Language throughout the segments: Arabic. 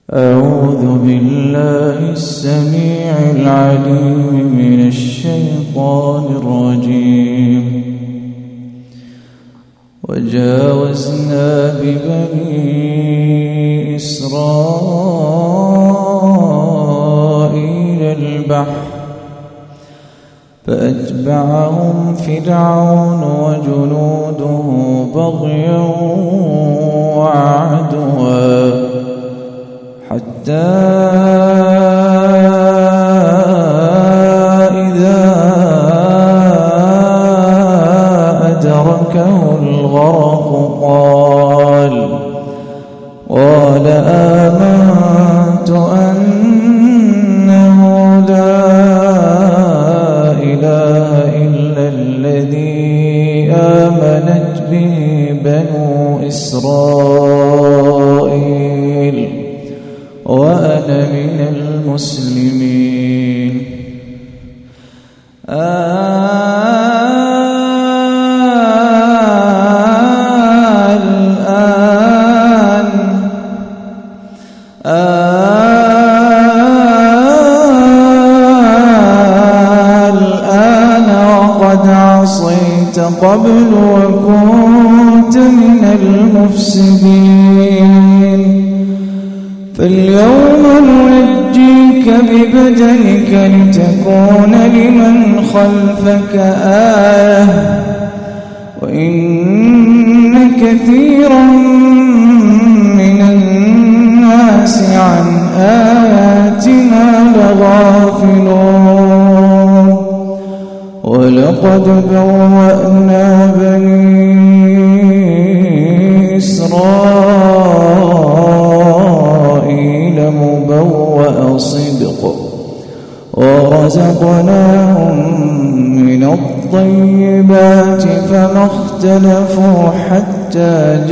أعوذ بالله السميع العليم من الشيطان الرجيم. وجاوزنا ببني إسرائيل البحر فأتبعهم فرعون وجنوده بغيا وعدوا حتى إذا أدركه الغرق قال آمنت أنه لا إله إلا الذي آمنت به بنو إسرائيل وأنا من المسلمين. الآن وقد عصيت قبل وكنت من المفسدين. فاليوم ننجيك ببدنك لتكون لمن خلفك آية وإن كثيرا من الناس عن آياتنا لغافلون. ولقد بوأنا بني إسرائيل مبوأ صدق ورزقناهم من الطيبات فما اختلفوا حتى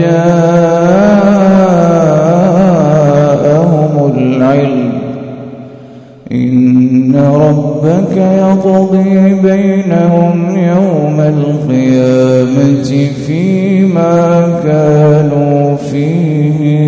جاءهم العلم. إن ربك يقضي بينهم يوم القيامة فيما كانوا فيه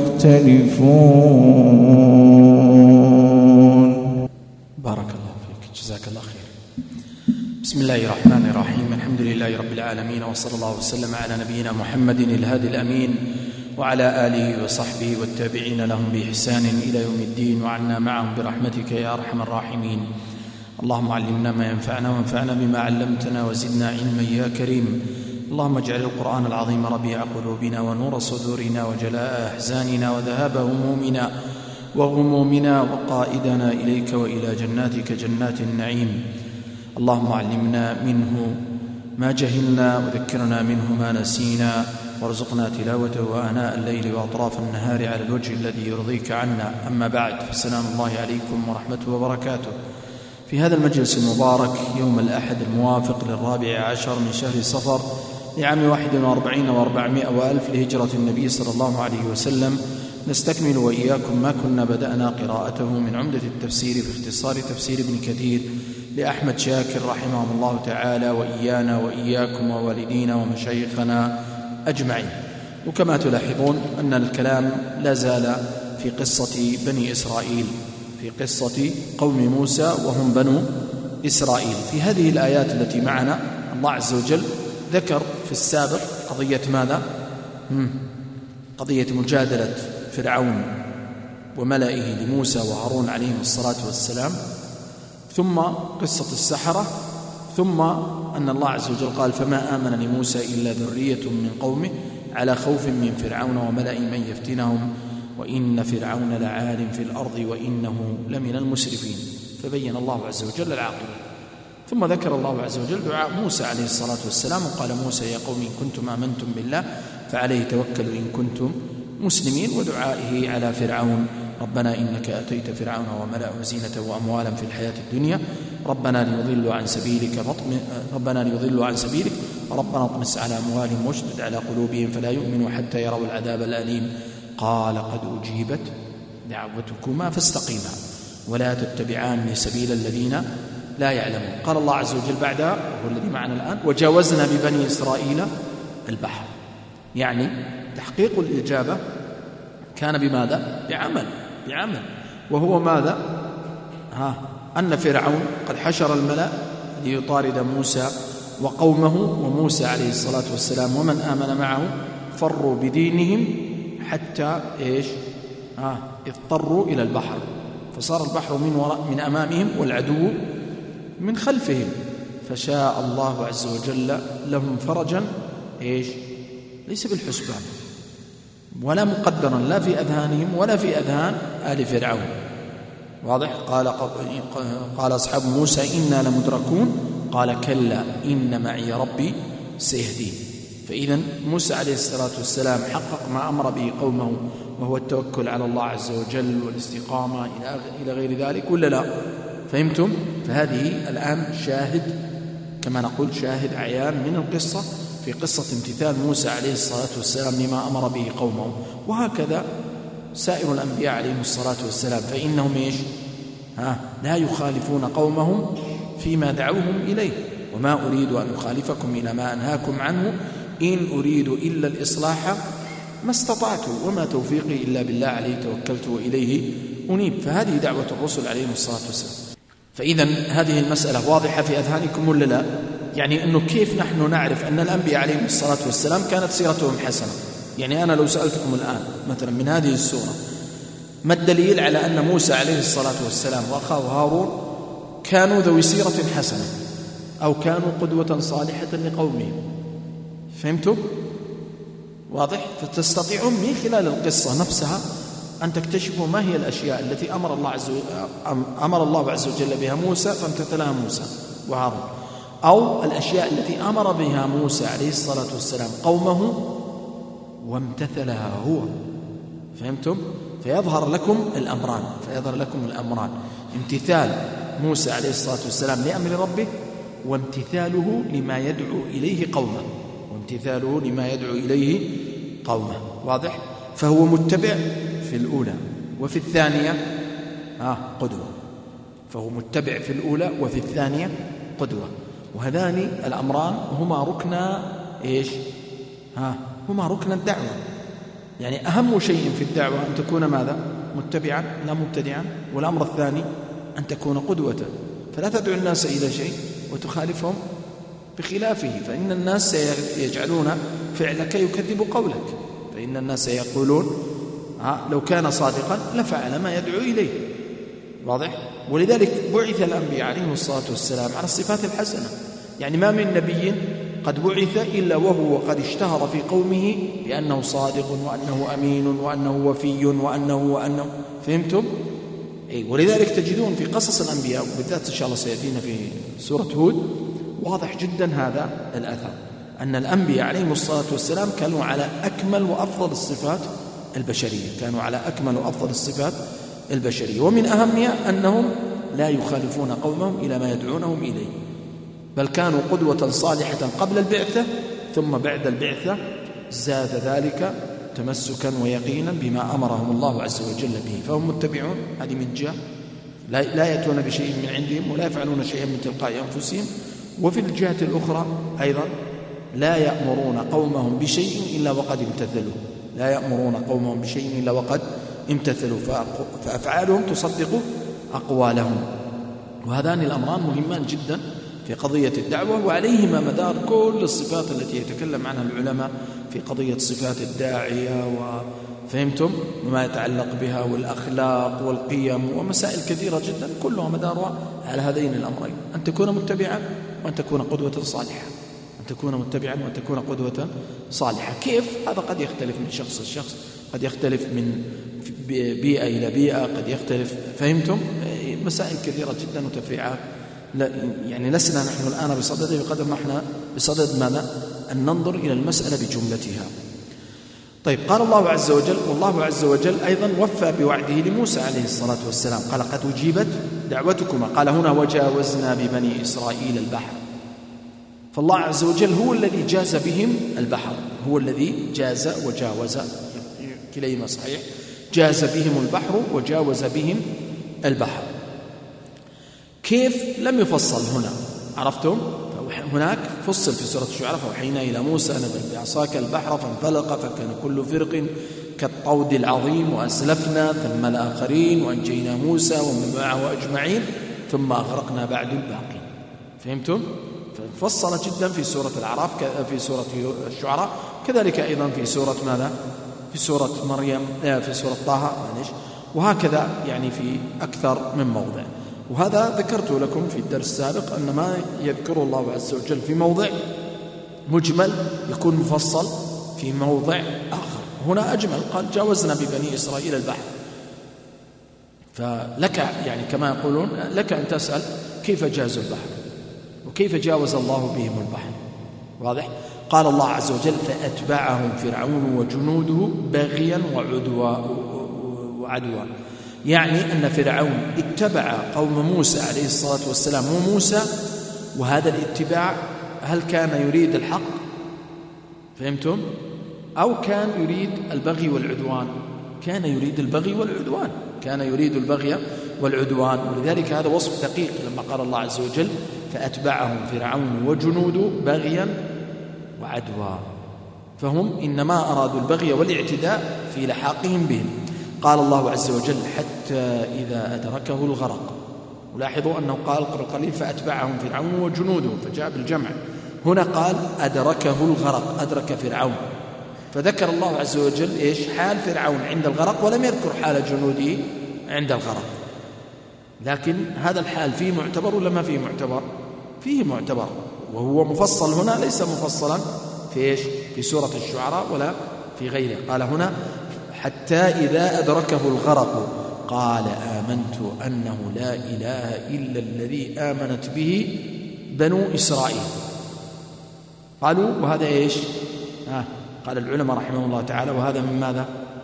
يختلفون. بارك الله فيك، جزاك الله خير. بسم الله الرحمن الرحيم. الحمد لله رب العالمين، وصلى الله وسلم على نبينا محمد الهادي الأمين وعلى آله وصحبه والتابعين لهم بإحسان إلى يوم الدين، وعنا معهم برحمتك يا أرحم الراحمين. اللهم علمنا ما ينفعنا وانفعنا بما علمتنا وزدنا علما يا كريم. اللهم اجعل القرآن العظيم ربيع قلوبنا ونور صدورنا وجلاء أحزاننا وذهاب همومنا وقائدنا إليك وإلى جناتك جنات النعيم. اللهم علمنا منه ما جهلنا وذكرنا منه ما نسينا، وارزقنا تلاوته آناء الليل وأطراف النهار على الوجه الذي يرضيك عنا. أما بعد، فسلام الله عليكم ورحمته وبركاته. في هذا المجلس المبارك يوم الأحد الموافق 14 من شهر صفر لعام 41 و400 وألف لهجرة النبي صلى الله عليه وسلم، نستكمل وإياكم ما كنا بدأنا قراءته من عمدة التفسير في اختصار تفسير ابن كثير لأحمد شاكر رحمه الله تعالى، وإيانا وإياكم ووالدينا ومشايخنا أجمعين. وكما تلاحظون أن الكلام لا زال في قصة بني إسرائيل، في قصة قوم موسى وهم بنو إسرائيل. في هذه الآيات التي معنا الله عز وجل ذكر في السابق قضية ماذا؟ قضية مجادلة فرعون وملئه لموسى وهارون عليهم الصلاة والسلام، ثم قصة السحرة، ثم أن الله عز وجل قال فما آمن لموسى إلا ذرية من قومه على خوف من فرعون وملئ من يفتنهم وإن فرعون لعال في الأرض وإنه لمن المسرفين. فبين الله عز وجل العاقبة. ثم ذكر الله عز وجل دعاء موسى عليه الصلاة والسلام، وقال موسى يا قوم إن كنتم آمنتم بالله فعليه توكلوا إن كنتم مسلمين، ودعائه على فرعون ربنا إنك أتيت فرعون وملأه زينة وأموالا في الحياة الدنيا ربنا ليضلوا عن سبيلك ربنا اطمس على أموالهم واشدد على قلوبهم فلا يؤمنوا حتى يروا العذاب الأليم قال قد أجيبت دعوتكما فاستقيما ولا تتبعان سبيل الذين لا يعلمون. قال الله عز وجل بعدها وهو الذي معنا الآن وجاوزنا ببني إسرائيل البحر، يعني تحقيق الإجابة كان بماذا؟ بعمل. بعمل، وهو ماذا؟ أن فرعون قد حشر الملأ ليطارد موسى وقومه، وموسى عليه الصلاة والسلام ومن آمن معه فروا بدينهم حتى اضطروا إلى البحر، فصار البحر من أمامهم والعدو من خلفهم، فشاء الله عز وجل لهم فرجا ليس بالحسبان ولا مقدرا لا في أذهانهم ولا في أذهان آل فرعون. واضح؟ قال أصحاب موسى إنا لمدركون، قال كلا إن معي ربي سيهدين. فإذا موسى عليه الصلاة والسلام حقق ما أمر به قومه، وهو التوكل على الله عز وجل والاستقامة إلى غير ذلك، ولا لا؟ فهمتم؟ فهذه الآن شاهد، كما نقول شاهد عيان من القصة، في قصة امتثال موسى عليه الصلاة والسلام لما أمر به قومه. وهكذا سائر الأنبياء عليهم الصلاة والسلام، فإنهم لا يخالفون قومهم فيما دعوهم إليه. وما أريد أن أخالفكم إلى ما أنهاكم عنه إن أريد إلا الإصلاح ما استطعت وما توفيقي إلا بالله عليه توكلت وإليه أنيب. فهذه دعوة الرسل عليهم الصلاة والسلام. فإذا هذه المسألة واضحة في أذهانكم ولا لا؟ يعني أنه كيف نحن نعرف أن الأنبياء عليهم الصلاة والسلام كانت سيرتهم حسنة؟ يعني أنا لو سألتكم الآن مثلا من هذه السورة ما الدليل على أن موسى عليه الصلاة والسلام وأخاه هارون كانوا ذوي سيرة حسنة أو كانوا قدوة صالحة لقومهم؟ فهمتم؟ واضح؟ فتستطيعون من خلال القصة نفسها أن تكتشفوا ما هي الأشياء التي أمر الله عز وجل بها موسى فامتثلها موسى وهارون، أو الأشياء التي أمر بها موسى عليه الصلاة والسلام قومه وامتثلها هو. فهمتم؟ فيظهر لكم الأمران، امتثال موسى عليه الصلاة والسلام لأمر ربه، وامتثاله لما يدعو إليه قومه. واضح؟ فهو متبع في الأولى وفي الثانية قدوة، فهو متبع في الأولى وفي الثانية قدوة. وهذان الأمران هما ركن الدعوة. يعني أهم شيء في الدعوة أن تكون ماذا؟ متبعا لا مبتدعا. والأمر الثاني أن تكون قدوة، فلا تدعو الناس إلى شيء وتخالفهم بخلافه، فإن الناس سيجعلون فعلك يكذب قولك، فإن الناس سيقولون لو كان صادقا لفعل ما يدعو إليه. واضح؟ ولذلك بعث الأنبياء عليهم الصلاة والسلام على الصفات الحسنة. يعني ما من نبي قد بعث إلا وهو قد اشتهر في قومه بأنه صادق وأنه أمين وأنه وفي وأنه. فهمتم؟ ولذلك تجدون في قصص الأنبياء، وبالذات إن شاء الله سيأتينا في سورة هود، واضح جدا هذا الأثر، أن الأنبياء عليهم الصلاة والسلام كانوا على أكمل وأفضل الصفات البشرية، ومن أهمها أنهم لا يخالفون قومهم إلى ما يدعونهم إليه، بل كانوا قدوة صالحة قبل البعثة، ثم بعد البعثة زاد ذلك تمسكا ويقينا بما أمرهم الله عز وجل به، فهم متبعون. هذه من جهة لا يأتون بشيء من عندهم ولا يفعلون شيئا من تلقاء أنفسهم. وفي الجهة الأخرى أيضا لا يأمرون قومهم بشيء إلا وقد امتثلوا، فأفعالهم تصدق أقوالهم. وهذان الأمران مهمان جدا في قضية الدعوة، وعليهما مدار كل الصفات التي يتكلم عنها العلماء في قضية صفات الداعية، وفهمتم وما يتعلق بها، والأخلاق والقيم ومسائل كثيرة جدا، كلها مدارها على هذين الأمرين: أن تكون متبعا وأن تكون قدوة صالحة. كيف؟ هذا قد يختلف من شخص لشخص، قد يختلف من بيئة إلى بيئة، قد يختلف. فهمتم؟ مسائل كثيرة جدا وتفريعات، يعني لسنا نحن الآن بصدده بقدر ما احنا بصدد ماذا؟ أن ننظر إلى المسألة بجملتها. طيب، قال الله عز وجل، والله عز وجل أيضا وفى بوعده لموسى عليه الصلاة والسلام، قال قد أجيبت دعوتكما. قال هنا وجاوزنا ببني إسرائيل البحر. فالله عز وجل هو الذي جاز بهم البحر، هو الذي جاز وجاوز، كليهما صحيح، جاز بهم البحر وجاوز بهم البحر. كيف؟ لم يفصل هنا، عرفتم؟ هناك فصل في سورة الشعراء: فأوحينا إلى موسى أن اضرب بعصاك البحر فانفلق فكان كل فرق كالطود العظيم وأسلفنا ثم الآخرين وأنجينا موسى ومن معه أجمعين ثم أغرقنا بعد الباقين. فهمتم؟ ففصل جدا في سورة الأعراف، في سورة الشعراء، كذلك أيضا في سورة ماذا؟ في سورة مريم، في سورة طه، وهكذا يعني في أكثر من موضع. وهذا ذكرت لكم في الدرس السابق أن ما يذكره الله عز وجل في موضع مجمل يكون مفصل في موضع آخر. هنا أجمل، قال جاوزنا ببني إسرائيل البحر. فلك يعني كما يقولون لك أن تسأل كيف جازوا البحر وكيف جاوز الله بهم البحر. واضح؟ قال الله عز وجل فأتبعهم فرعون وجنوده بغيا وعدوا، يعني أن فرعون اتبع قوم موسى عليه الصلاة والسلام وموسى، وهذا الاتباع هل كان يريد الحق؟ فهمتم؟ أو كان يريد البغي والعدوان؟ كان يريد البغي والعدوان، كان يريد البغي والعدوان. ولذلك هذا وصف دقيق لما قال الله عز وجل فأتبعهم فرعون وجنوده بغيا وعدوا، فهم إنما أرادوا البغي والاعتداء في لحاقهم بهم. قال الله عز وجل حتى إذا أدركه الغرق. ولاحظوا أنه قال قليل فأتبعهم فرعون وجنوده فجاء بالجمع، هنا قال أدركه الغرق، أدرك فرعون، فذكر الله عز وجل إيش؟ حال فرعون عند الغرق، ولم يذكر حال جنوده عند الغرق. لكن هذا الحال فيه معتبر ولا ما فيه معتبر؟ فيه معتبر، وهو مفصل هنا، ليس مفصلا في إيش؟ في سورة الشعراء ولا في غيره. قال هنا حتى إذا أدركه الغرق قال آمنت أنه لا إله إلا الذي آمنت به بنو إسرائيل. قالوا وهذا إيش؟ قال العلماء رحمه الله تعالى وهذا من ماذا؟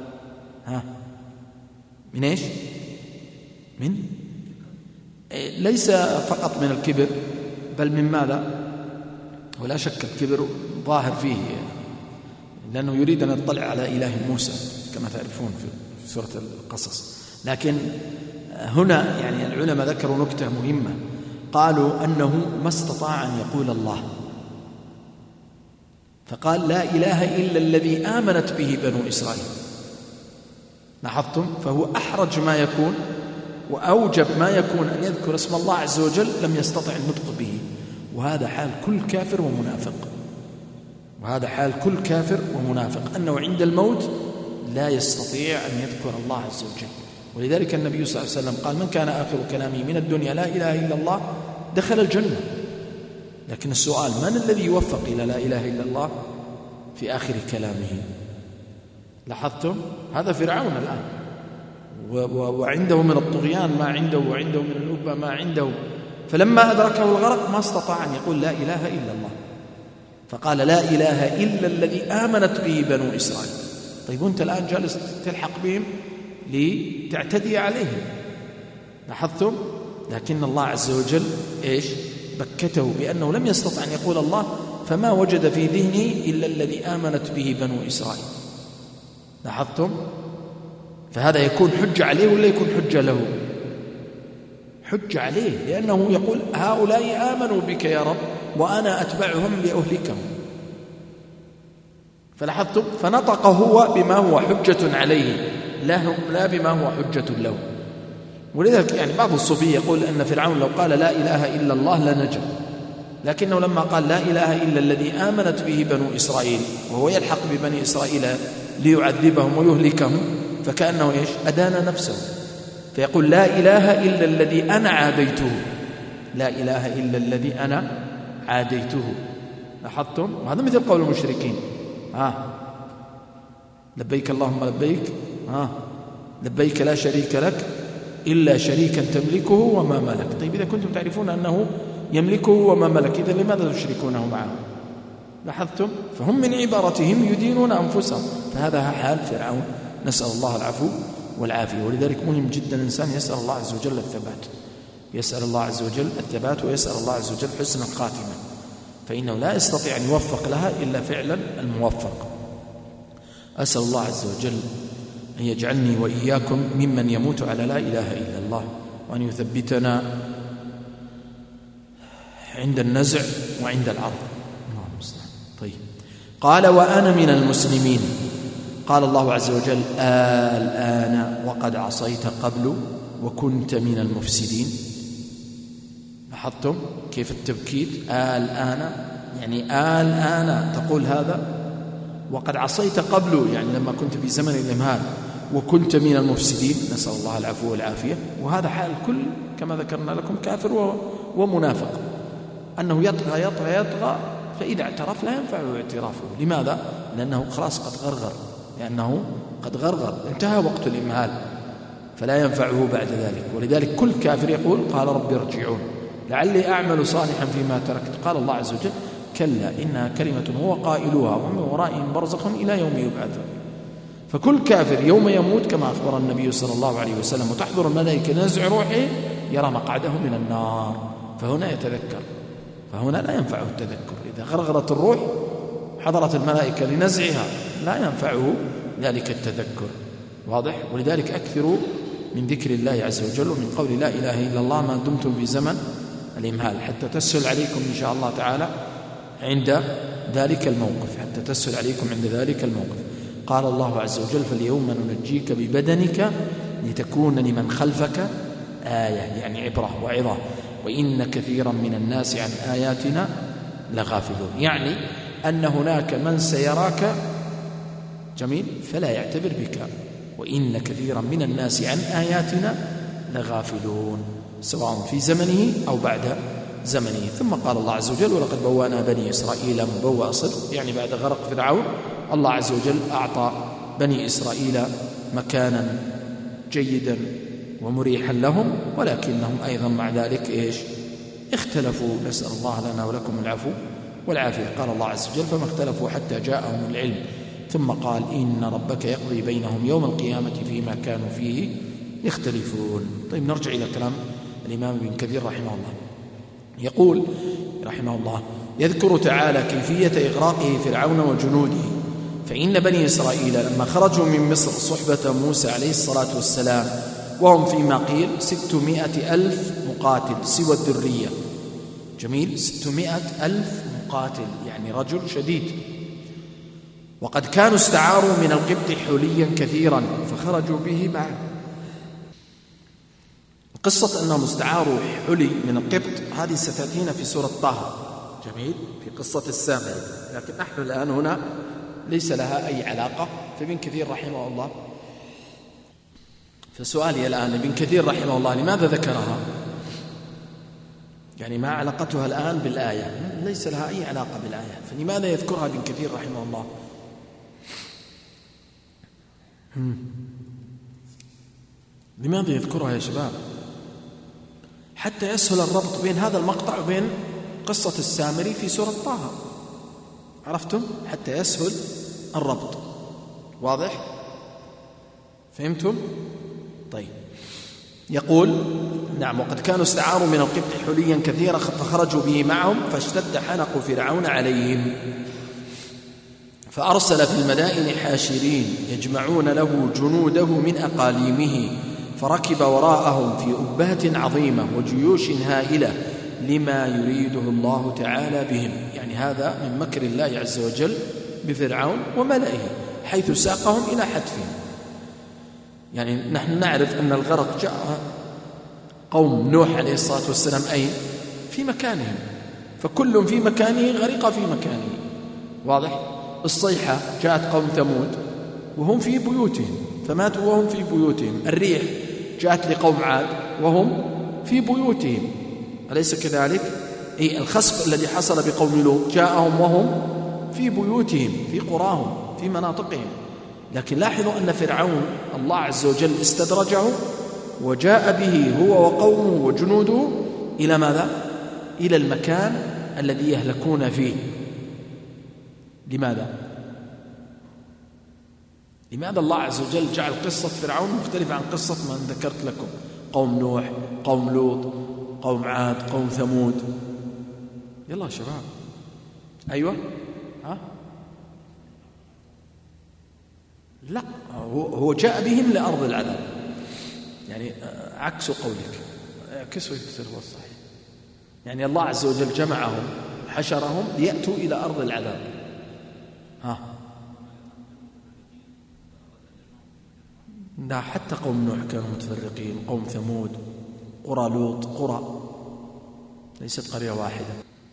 من إيش؟ من ليس فقط من الكبر، بل من ماذا؟ ولا شك الكبر ظاهر فيه، لأنه يريد أن يطلع على إله موسى كما تعرفون في سورة القصص. لكن هنا يعني العلماء ذكروا نكتة مهمة، قالوا أنه ما استطاع أن يقول الله، فقال لا إله إلا الذي آمنت به بنو إسرائيل. لاحظتم؟ فهو أحرج ما يكون وأوجب ما يكون أن يذكر اسم الله عز وجل لم يستطع النطق به، وهذا حال كل كافر ومنافق، وهذا حال كل كافر ومنافق، أنه عند الموت لا يستطيع أن يذكر الله عز وجل. ولذلك النبي صلى الله عليه وسلم قال من كان آخر كلامه من الدنيا لا إله إلا الله دخل الجنة. لكن السؤال من الذي يوفق إلى لا إله إلا الله في آخر كلامه؟ لاحظتم؟ هذا فرعون الآن، وعنده من الطغيان ما عنده، وعنده من النبوة ما عنده، فلما أدركه الغرق ما استطاع أن يقول لا إله إلا الله، فقال لا إله إلا الذي آمنت به بنو إسرائيل. طيب وأنت الآن جالس تلحق بهم لتعتدي عليهم، لاحظتم؟ لكن الله عز وجل إيش؟ بكته بأنه لم يستطع أن يقول الله، فما وجد في ذهنه إلا الذي آمنت به بنو إسرائيل. لاحظتم؟ فهذا يكون حجة عليه ولا يكون حجة له؟ حجة عليه، لأنه يقول هؤلاء آمنوا بك يا رب وأنا أتبعهم لأهلكهم. فلاحظتم؟ فنطق هو بما هو حجة عليه لا بما هو حجة له. ولذلك يعني بعض الصوفية يقول أن فرعون لو قال لا إله إلا الله لنجا، لكنه لما قال لا إله إلا الذي آمنت به بنو إسرائيل وهو يلحق ببني إسرائيل ليعذبهم ويهلكهم، فكأنه إيش؟ أدان نفسه، فيقول لا إله إلا الذي أنا عاديته، لا إله إلا الذي أنا عاديته. لاحظتم؟ وهذا مثل قول المشركين لبيك اللهم لبيك، لبيك لا شريك لك إلا شريكا تملكه وما ملك. طيب إذا كنتم تعرفون أنه يملكه وما ملك، إذا لماذا تشركونه معه؟ لاحظتم؟ فهم من عبارتهم يدينون أنفسهم، فهذا حال فرعون، نسأل الله العفو والعافية. ولذلك مهم جدا الإنسان يسأل الله عز وجل الثبات، يسأل الله عز وجل الثبات، ويسأل الله عز وجل حسن الخاتمة، فإنه لا يستطيع أن يوفق لها إلا فعلا الموفق. أسأل الله عز وجل أن يجعلني وإياكم ممن يموت على لا إله إلا الله، وأن يثبتنا عند النزع وعند العرض. طيب، قال وأنا من المسلمين. قال الله عز وجل الآن وقد عصيت قبل وكنت من المفسدين. لاحظتم كيف التبكيد؟ الآن يعني الآن تقول هذا، وقد عصيت قبل يعني لما كنت في زمن الإمهال، وكنت من المفسدين، نسأل الله العفو والعافية. وهذا حال الكل كما ذكرنا لكم، كافر ومنافق، أنه يطغى يطغى يطغى، فإذا اعترف لا ينفعه اعترافه. لماذا؟ لأنه خلاص قد غرغر، لأنه قد غرغر، انتهى وقت الإمهال، فلا ينفعه بعد ذلك. ولذلك كل كافر يقول قال رب ارجعون لعلي أعمل صالحا فيما تركت. قال الله عز وجل كلا إنها كلمة هو قائلها ومن ورائهم برزخ إلى يوم يبعثون. فكل كافر يوم يموت كما أخبر النبي صلى الله عليه وسلم وتحضر الملائكة لنزع روحه يرى مقعده من النار، فهنا يتذكر، فهنا لا ينفعه التذكر. إذا غرغرت الروح حضرت الملائكة لنزعها لا ينفعه ذلك التذكر. واضح؟ ولذلك أكثروا من ذكر الله عز وجل ومن قول لا إله إلا الله ما دمتم في زمن الإمهال، حتى تسهل عليكم إن شاء الله تعالى عند ذلك الموقف، حتى تسهل عليكم عند ذلك الموقف. قال الله عز وجل فاليوم ننجيك ببدنك لتكون لمن خلفك آية، يعني عبرة وعظة، وإن كثيرا من الناس عن آياتنا لغافلون. يعني أن هناك من سيراك جميل فلا يعتبر بك، وإن كثيرا من الناس عن آياتنا لغافلون، سواء في زمنه أو بعد زمنه. ثم قال الله عز وجل ولقد بوأنا بني إسرائيل مبوأ صدق، يعني بعد غرق فرعون الله عز وجل أعطى بني إسرائيل مكانا جيدا ومريحا لهم، ولكنهم أيضا مع ذلك اختلفوا. نسأل الله لنا ولكم العفو والعافية. قال الله عز وجل فما اختلفوا حتى جاءهم العلم، ثم قال إن ربك يقضي بينهم يوم القيامة فيما كانوا فيه يختلفون. طيب نرجع إلى كلام الإمام ابن كثير رحمه الله. يقول رحمه الله يذكر تعالى كيفية إغراقه فرعون وجنوده. فإن بني إسرائيل لما خرجوا من مصر صحبة موسى عليه الصلاة والسلام وهم فيما قيل 600,000 مقاتل سوى الذرية. جميل، 600,000 مقاتل، يعني رجل شديد. وقد كانوا استعاروا من القبط حليا كثيرا فخرجوا به معه. قصة أنهم استعاروا حلي من القبط هذه ستأتينا في سورة طه، جميل، في قصة السامري، لكن نحن الآن هنا ليس لها أي علاقة. فابن كثير رحمه الله، فسؤالي الآن ابن كثير رحمه الله لماذا ذكرها؟ يعني ما علاقتها الآن بالآية؟ ليس لها أي علاقة بالآية، فلماذا يذكرها ابن كثير رحمه الله؟ لماذا يذكرها يا شباب؟ حتى يسهل الربط بين هذا المقطع وبين قصة السامري في سورة طه. عرفتم؟ حتى يسهل الربط. واضح؟ فهمتم؟ طيب، يقول نعم وقد كانوا استعاروا من القبط حليا كثيرا فخرجوا به معهم فاشتد حنق فرعون عليهم فأرسل في المدائن حاشرين يجمعون له جنوده من أقاليمه فركب وراءهم في أبهة عظيمة وجيوش هائلة لما يريده الله تعالى بهم. يعني هذا من مكر الله عز وجل بفرعون وملئه حيث ساقهم إلى حتفهم. يعني نحن نعرف أن الغرق جاء قوم نوح عليه الصلاة والسلام أين؟ في مكانهم، فكل في مكانه غرق في مكانه. واضح؟ الصيحة جاءت قوم ثمود وهم في بيوتهم فماتوا وهم في بيوتهم. الريح جاءت لقوم عاد وهم في بيوتهم، أليس كذلك؟ الخسف الذي حصل بقوم لوط جاءهم وهم في بيوتهم في قراهم في مناطقهم. لكن لاحظوا أن فرعون الله عز وجل استدرجه وجاء به هو وقومه وجنوده إلى ماذا؟ إلى المكان الذي يهلكون فيه. لماذا؟ لماذا الله عز وجل جعل قصة فرعون مختلفة عن قصة من ذكرت لكم؟ قوم نوح، قوم لوط، قوم عاد، قوم ثمود. يلا يا شباب. أيوة، ها؟ لا، هو جاء بهم لأرض العذاب، يعني عكس قولك، عكس ويكسر هو الصحيح. يعني الله عز وجل جمعهم حشرهم ليأتوا إلى أرض العذاب. ها لا، حتى قوم نوح كانوا متفرقين، قوم ثمود، قرى لوط، قرى ليست قرية واحدة.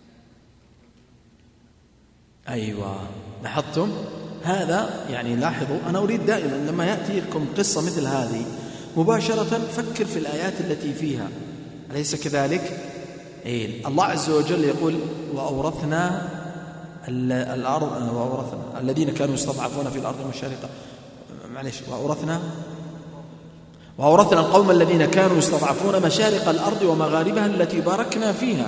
أيوة، لاحظتم هذا؟ يعني لاحظوا، أنا أريد دائما لما يأتي لكم قصة مثل هذه مباشرة فكر في الآيات التي فيها، أليس كذلك؟ الله عز وجل يقول وأورثنا الأرض، وأورثنا الذين كانوا يستضعفون في الأرض مشارقة، وأورثنا القوم الذين كانوا يستضعفون مشارق الأرض ومغاربها التي باركنا فيها.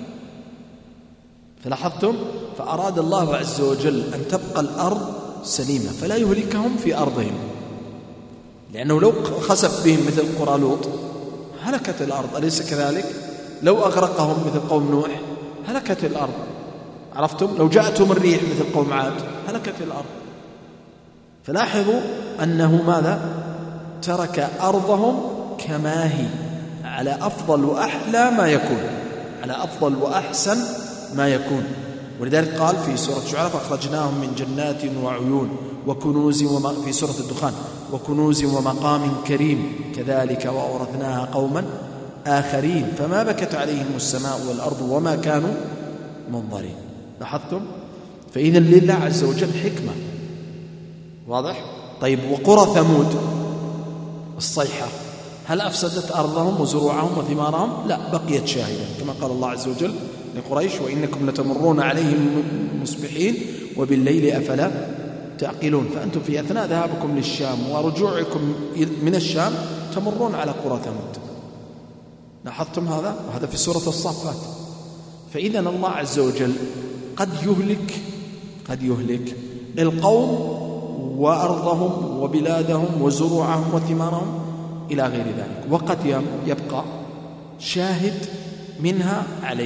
فلاحظتم؟ فأراد الله عز وجل أن تبقى الأرض سليمة فلا يهلكهم في أرضهم، لأنه لو خسف بهم مثل قرى لوط هلكت الأرض، أليس كذلك؟ لو أغرقهم مثل قوم نوح هلكت الأرض. عرفتم؟ لو جاءتهم الريح مثل قوم عاد هلكت الأرض. فلاحظوا أنه ماذا؟ ترك أرضهم كما هي على أفضل وأحلى ما يكون، على أفضل وأحسن ما يكون. ولذلك قال في سورة الشعراء فأخرجناهم من جنات وعيون وكنوز في سورة الدخان وكنوز ومقام كريم كذلك وأورثناها قوما آخرين فما بكت عليهم السماء والأرض وما كانوا منظرين. لاحظتم؟ فإذا لله عز وجل حكمة. واضح؟ طيب، وقرى ثمود الصيحة هل أفسدت أرضهم وزروعهم وثمارهم؟ لا، بقيت شاهدة، كما قال الله عز وجل لقريش وإنكم لتمرون عليهم مصبحين وبالليل أفلا تعقلون. فأنتم في أثناء ذهابكم للشام ورجوعكم من الشام تمرون على قرى ثمود. لاحظتم هذا؟ وهذا في سورة الصافات. فإذا الله عز وجل قد يهلك القوم وأرضهم وبلادهم وزروعهم وثمارهم إلى غير ذلك، وقد يبقى شاهد منها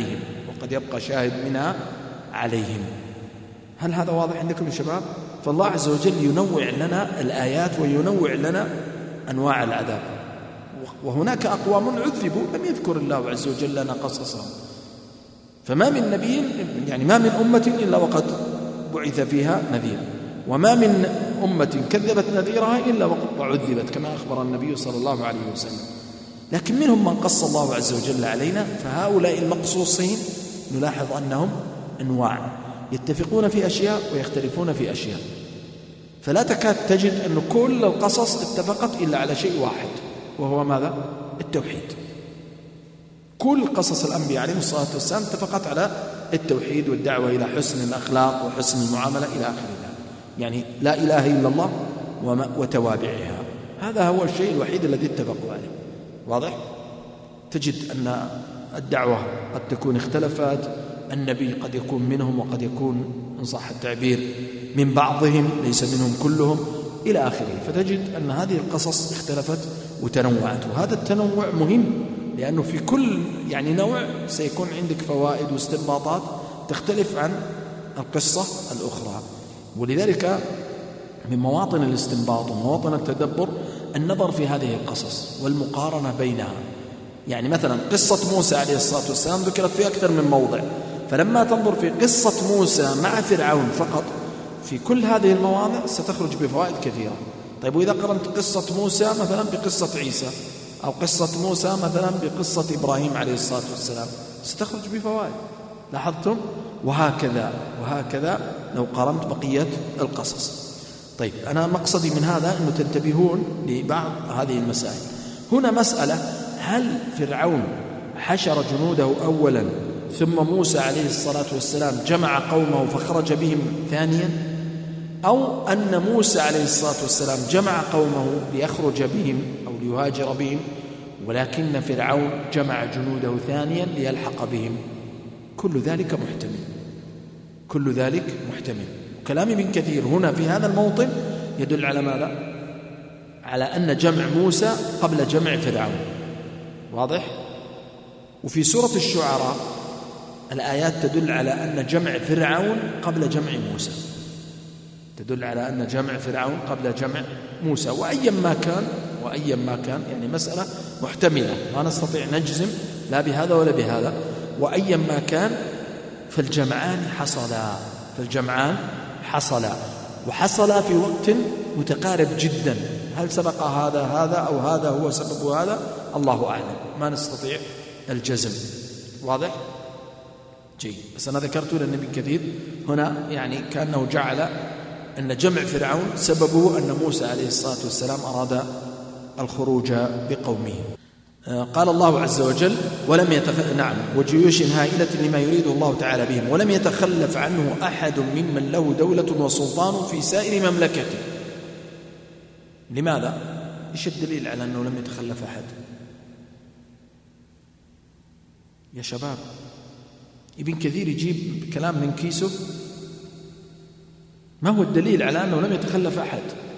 عليهم. هل هذا واضح عندكم يا شباب؟ فالله عز وجل ينوع لنا الآيات وينوع لنا أنواع العذاب. وهناك أقوام عذبوا لم يذكر الله عز وجل لنا قصصهم، فما من نبي، يعني ما من أمة إلا وقد بعث فيها نذير، وما من أمة كذبت نذيرها إلا وقد عذبت كما أخبر النبي صلى الله عليه وسلم. لكن منهم من قص الله عز وجل علينا، فهؤلاء المقصوصين نلاحظ أنهم أنواع يتفقون في أشياء ويختلفون في أشياء. فلا تكاد تجد أن كل القصص اتفقت إلا على شيء واحد، وهو ماذا؟ التوحيد. كل قصص الأنبياء عليهم الصلاة والسلام اتفقت على التوحيد والدعوة إلى حسن الأخلاق وحسن المعاملة إلى آخر ذلك، يعني لا إله إلا الله وتوابعها. هذا هو الشيء الوحيد الذي اتفقوا عليه. واضح؟ تجد أن الدعوة قد تكون اختلفت، النبي قد يكون منهم وقد يكون إن صح التعبير من بعضهم ليس منهم كلهم إلى آخره. فتجد أن هذه القصص اختلفت وتنوعت، وهذا التنوع مهم، لأنه في كل نوع سيكون عندك فوائد واستنباطات تختلف عن القصة الأخرى. ولذلك من مواطن الاستنباط ومواطن التدبر النظر في هذه القصص والمقارنة بينها. يعني مثلا قصة موسى عليه الصلاة والسلام ذكرت في أكثر من موضع، فلما تنظر في قصة موسى مع فرعون فقط في كل هذه المواضع ستخرج بفوائد كثيرة. طيب، وإذا قرنت قصة موسى مثلا بقصة عيسى، أو قصة موسى مثلا بقصة إبراهيم عليه الصلاة والسلام، ستخرج بفوائد. لاحظتم؟ وهكذا لو قارنت بقية القصص. طيب، أنا مقصدي من هذا أنه تنتبهون لبعض هذه المسائل. هنا مسألة: هل فرعون حشر جنوده أولا ثم موسى عليه الصلاة والسلام جمع قومه فخرج بهم ثانيا، أو أن موسى عليه الصلاة والسلام جمع قومه ليخرج بهم أو ليهاجر بهم، ولكن فرعون جمع جنوده ثانيا ليلحق بهم؟ كل ذلك محتمل. كلام ابن كثير هنا في هذا الموطن يدل على ماذا؟ على أن جمع موسى قبل جمع فرعون. واضح؟ وفي سورة الشعراء الآيات تدل على أن جمع فرعون قبل جمع موسى، وأيا ما كان يعني مسألة محتملة، ما نستطيع نجزم لا بهذا ولا بهذا. وأيا ما كان فالجمعان حصلا، وحصلا في وقت متقارب جدا، هل سبق هذا أو هذا هو سبب هذا؟ الله أعلم، ما نستطيع الجزم. واضح؟ جيد. بس أنا ذكرت لأن ابن كثير هنا يعني كأنه جعل أن جمع فرعون سببه أن موسى عليه الصلاة والسلام أراد الخروج بقومه. قال الله عز وجل وجيوش هائلة لما يريد الله تعالى بهم ولم يتخلف عنه أحد ممن له دولة وسلطان في سائر مملكته. لماذا؟ إيش الدليل على أنه لم يتخلف أحد يا شباب؟ ابن كثير يجيب كلام من كيسه. ما هو الدليل على أنه لم يتخلف أحد؟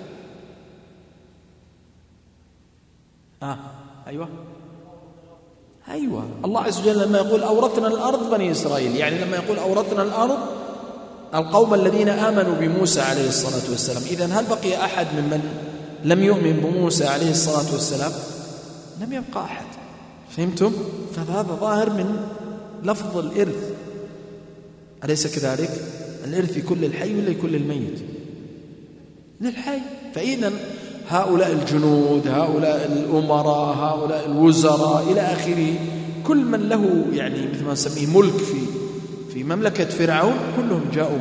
أيوة الله عز وجل لما يقول أورثنا الأرض بني إسرائيل، يعني لما يقول أورثنا الأرض القوم الذين آمنوا بموسى عليه الصلاة والسلام. إذن هل بقي أحد ممن لم يؤمن بموسى عليه الصلاة والسلام؟ لم يبقى أحد. فهمتم؟ فهذا ظاهر من لفظ الإرث، أليس كذلك؟ الإرث يكون للحي ولا يكون للميت؟ للحي. فإذن هؤلاء الجنود، هؤلاء الأمراء، هؤلاء الوزراء إلى آخره، كل من له يعني مثل ما نسميه ملك في مملكة فرعون كلهم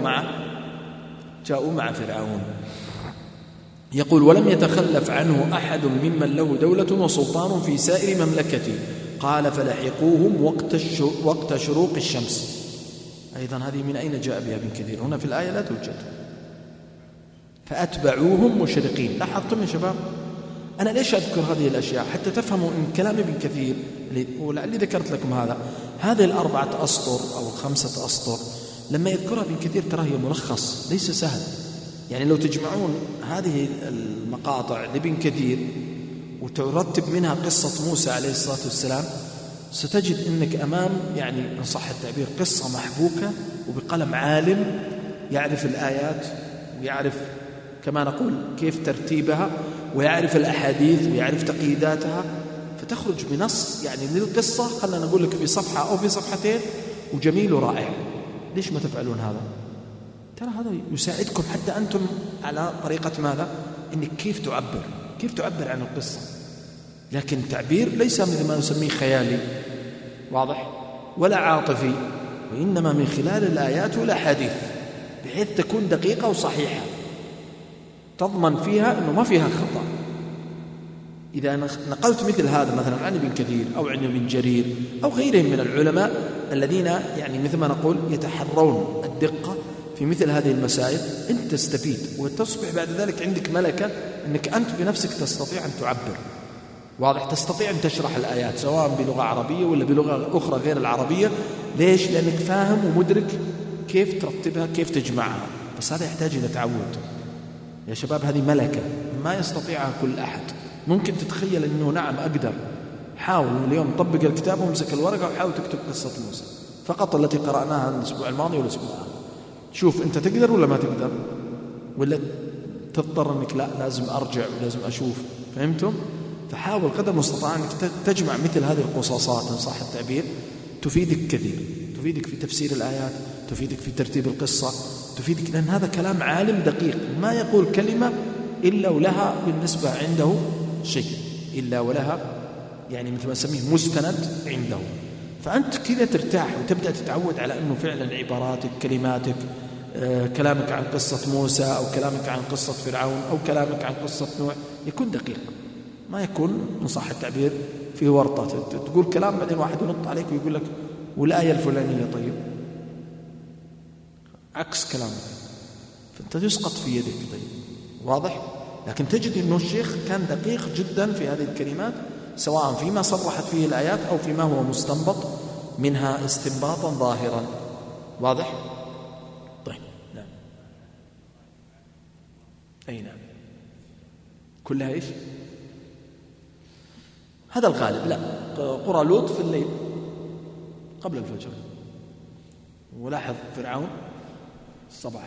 جاءوا مع فرعون. يقول ولم يتخلف عنه أحد ممن له دولة وسلطان في سائر مملكته. قال فلحقوهم وقت شروق الشمس. أيضا هذه من أين جاء بها ابن كثير؟ هنا في الآية لا توجد. فأتبعوهم مشرقين. لاحظتم يا شباب؟ أنا ليش أذكر هذه الأشياء؟ حتى تفهموا إن كلام ابن كثير ولعلي ذكرت لكم هذه 4 أسطر أو 5 أسطر لما يذكرها ابن كثير ترى هي ملخص ليس سهل. يعني لو تجمعون هذه المقاطع لابن كثير وترتب منها قصة موسى عليه الصلاة والسلام ستجد أنك أمام يعني إن صح التعبير قصة محبوكة وبقلم عالم يعرف الآيات ويعرف كما نقول كيف ترتيبها ويعرف الأحاديث ويعرف تقييداتها، فتخرج بنص يعني من القصة خلنا نقول لك في صفحة أو في صفحتين وجميل ورائع. ليش ما تفعلون هذا؟ ترى هذا يساعدكم حتى أنتم على طريقة ماذا؟ إنك كيف تعبر عن القصة، لكن تعبير ليس مثل ما نسميه خيالي واضح ولا عاطفي، وإنما من خلال الآيات والأحاديث بحيث تكون دقيقة وصحيحة تضمن فيها أنه ما فيها خطأ. إذا نقلت مثل هذا مثلا عن ابن كثير أو عن ابن جرير أو غيرهم من العلماء الذين يعني مثل ما نقول يتحرون الدقة في مثل هذه المسائل، أنت تستفيد وتصبح بعد ذلك عندك ملكة أنك أنت بنفسك تستطيع أن تعبر واضح، تستطيع أن تشرح الآيات سواء بلغة عربية ولا بلغة أخرى غير العربية. ليش؟ لأنك فاهم ومدرك كيف ترتبها كيف تجمعها. بس هذا يحتاج إلى تعود يا شباب. هذه ملكة ما يستطيعها كل أحد. ممكن تتخيل أنه نعم أقدر، حاول اليوم طبق الكتاب وامسك الورقة وحاول تكتب قصة موسى فقط التي قرأناها الأسبوع الماضي والأسبوع هذا. شوف أنت تقدر ولا ما تقدر، ولا تضطر أنك لا لازم أرجع ولازم أشوف. فهمتم؟ فحاول قدر المستطاع أنك تجمع مثل هذه القصاصات إن صح التعبير، تفيدك كثير، تفيدك في تفسير الآيات، تفيدك في ترتيب القصة، تفيدك لأن هذا كلام عالم دقيق ما يقول كلمة إلا ولها بالنسبة عنده شيء، إلا ولها يعني مثل ما نسميه مستند عنده. فأنت كذا ترتاح وتبدأ تتعود على أنه فعلا عباراتك كلماتك كلامك عن قصة موسى أو كلامك عن قصة فرعون أو كلامك عن قصة نوح يكون دقيق، ما يكون إن صح التعبير فيه ورطة تقول كلام بعدين واحد ينط عليك ويقول لك والآية الفلانية طيب عكس كلامك، فأنت تسقط في يدك. طيب واضح؟ لكن تجد أنه الشيخ كان دقيق جدا في هذه الكلمات سواء فيما صرحت فيه الآيات أو فيما هو مستنبط منها استنباطا ظاهرا. واضح؟ طيب نعم. أي نعم كلها إيش؟ هذا الغالب. لا، قرى لوط في الليل قبل الفجر، ولاحظ فرعون الصباح.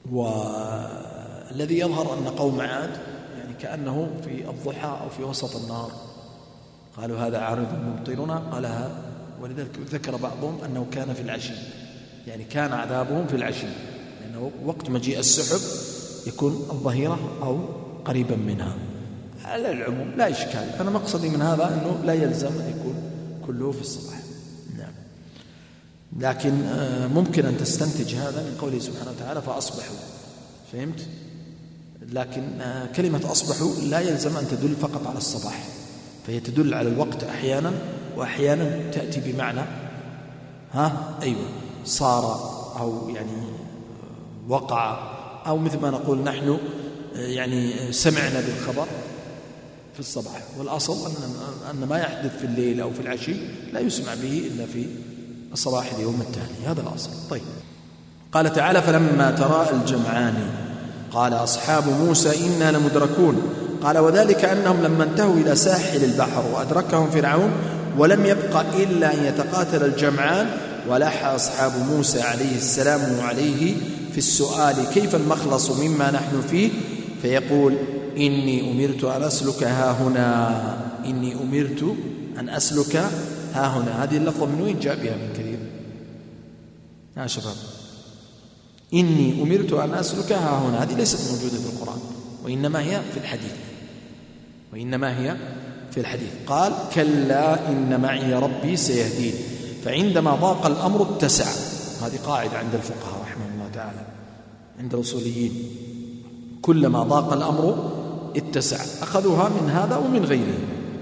والذي يظهر أن قوم عاد يعني كأنه في الضحى أو في وسط النهار قالوا هذا عارض ممطرنا قالها، ولذلك ذكر بعضهم أنه كان في العشي، يعني كان عذابهم في العشي لأنه وقت مجيء السحب يكون الظهيرة أو قريبا منها. على العموم لا إشكال. أنا مقصدي من هذا أنه لا يلزم أن يكون كله في الصباح. نعم. لكن ممكن أن تستنتج هذا من قوله سبحانه وتعالى فأصبحوا، فهمت؟ لكن كلمة أصبحوا لا يلزم أن تدل فقط على الصباح، فهي تدل على الوقت أحيانا، وأحيانا تأتي بمعنى أيوة صار، أو يعني وقع، أو مثل ما نقول نحن يعني سمعنا بالخبر في الصباح. والأصل أن ما يحدث في الليل أو في العشي لا يسمع به إلا في الصباح اليوم التالي، هذا الأصل. طيب، قال تعالى فلما تراءى الجمعان قال أصحاب موسى إنا لمدركون. قال وذلك أنهم لما انتهوا إلى ساحل البحر وأدركهم فرعون ولم يبق إلا أن يتقاتل الجمعان، ولح أصحاب موسى عليه السلام عليه في السؤال كيف المخلص مما نحن فيه، فيقول إني أمرت أن أسلك ها هنا، إني أمرت أن أسلك ها هنا. هذه اللفظة من وين جاء بها من كثير؟ يا شباب، إني أمرت أن أسلك ها هنا، هذه ليست موجودة في القرآن، وإنما هي في الحديث، وإنما هي في الحديث. قال كلا إن معي ربي سيهدين، فعندما ضاق الأمر اتسع. هذه قاعدة عند الفقهاء رحمه الله تعالى، عند الأصوليين، كلما ضاق الأمر اتسع. أخذوها من هذا ومن غيره،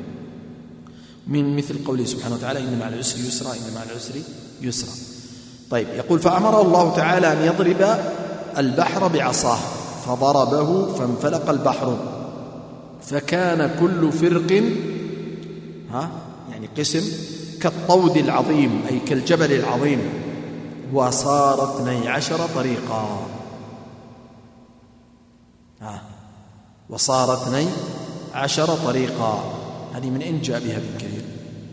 من مثل قوله سبحانه وتعالى إن مع العسر يسرا، إن مع العسر يسرا. طيب، يقول فأمر الله تعالى أن يضرب البحر بعصاه فضربه فانفلق البحر، فكان كل فرق يعني قسم كالطود العظيم، أي كالجبل العظيم، وصار 12 طريقا. وصار 12 طريقا. هذه من أين جاء بها ابن كثير؟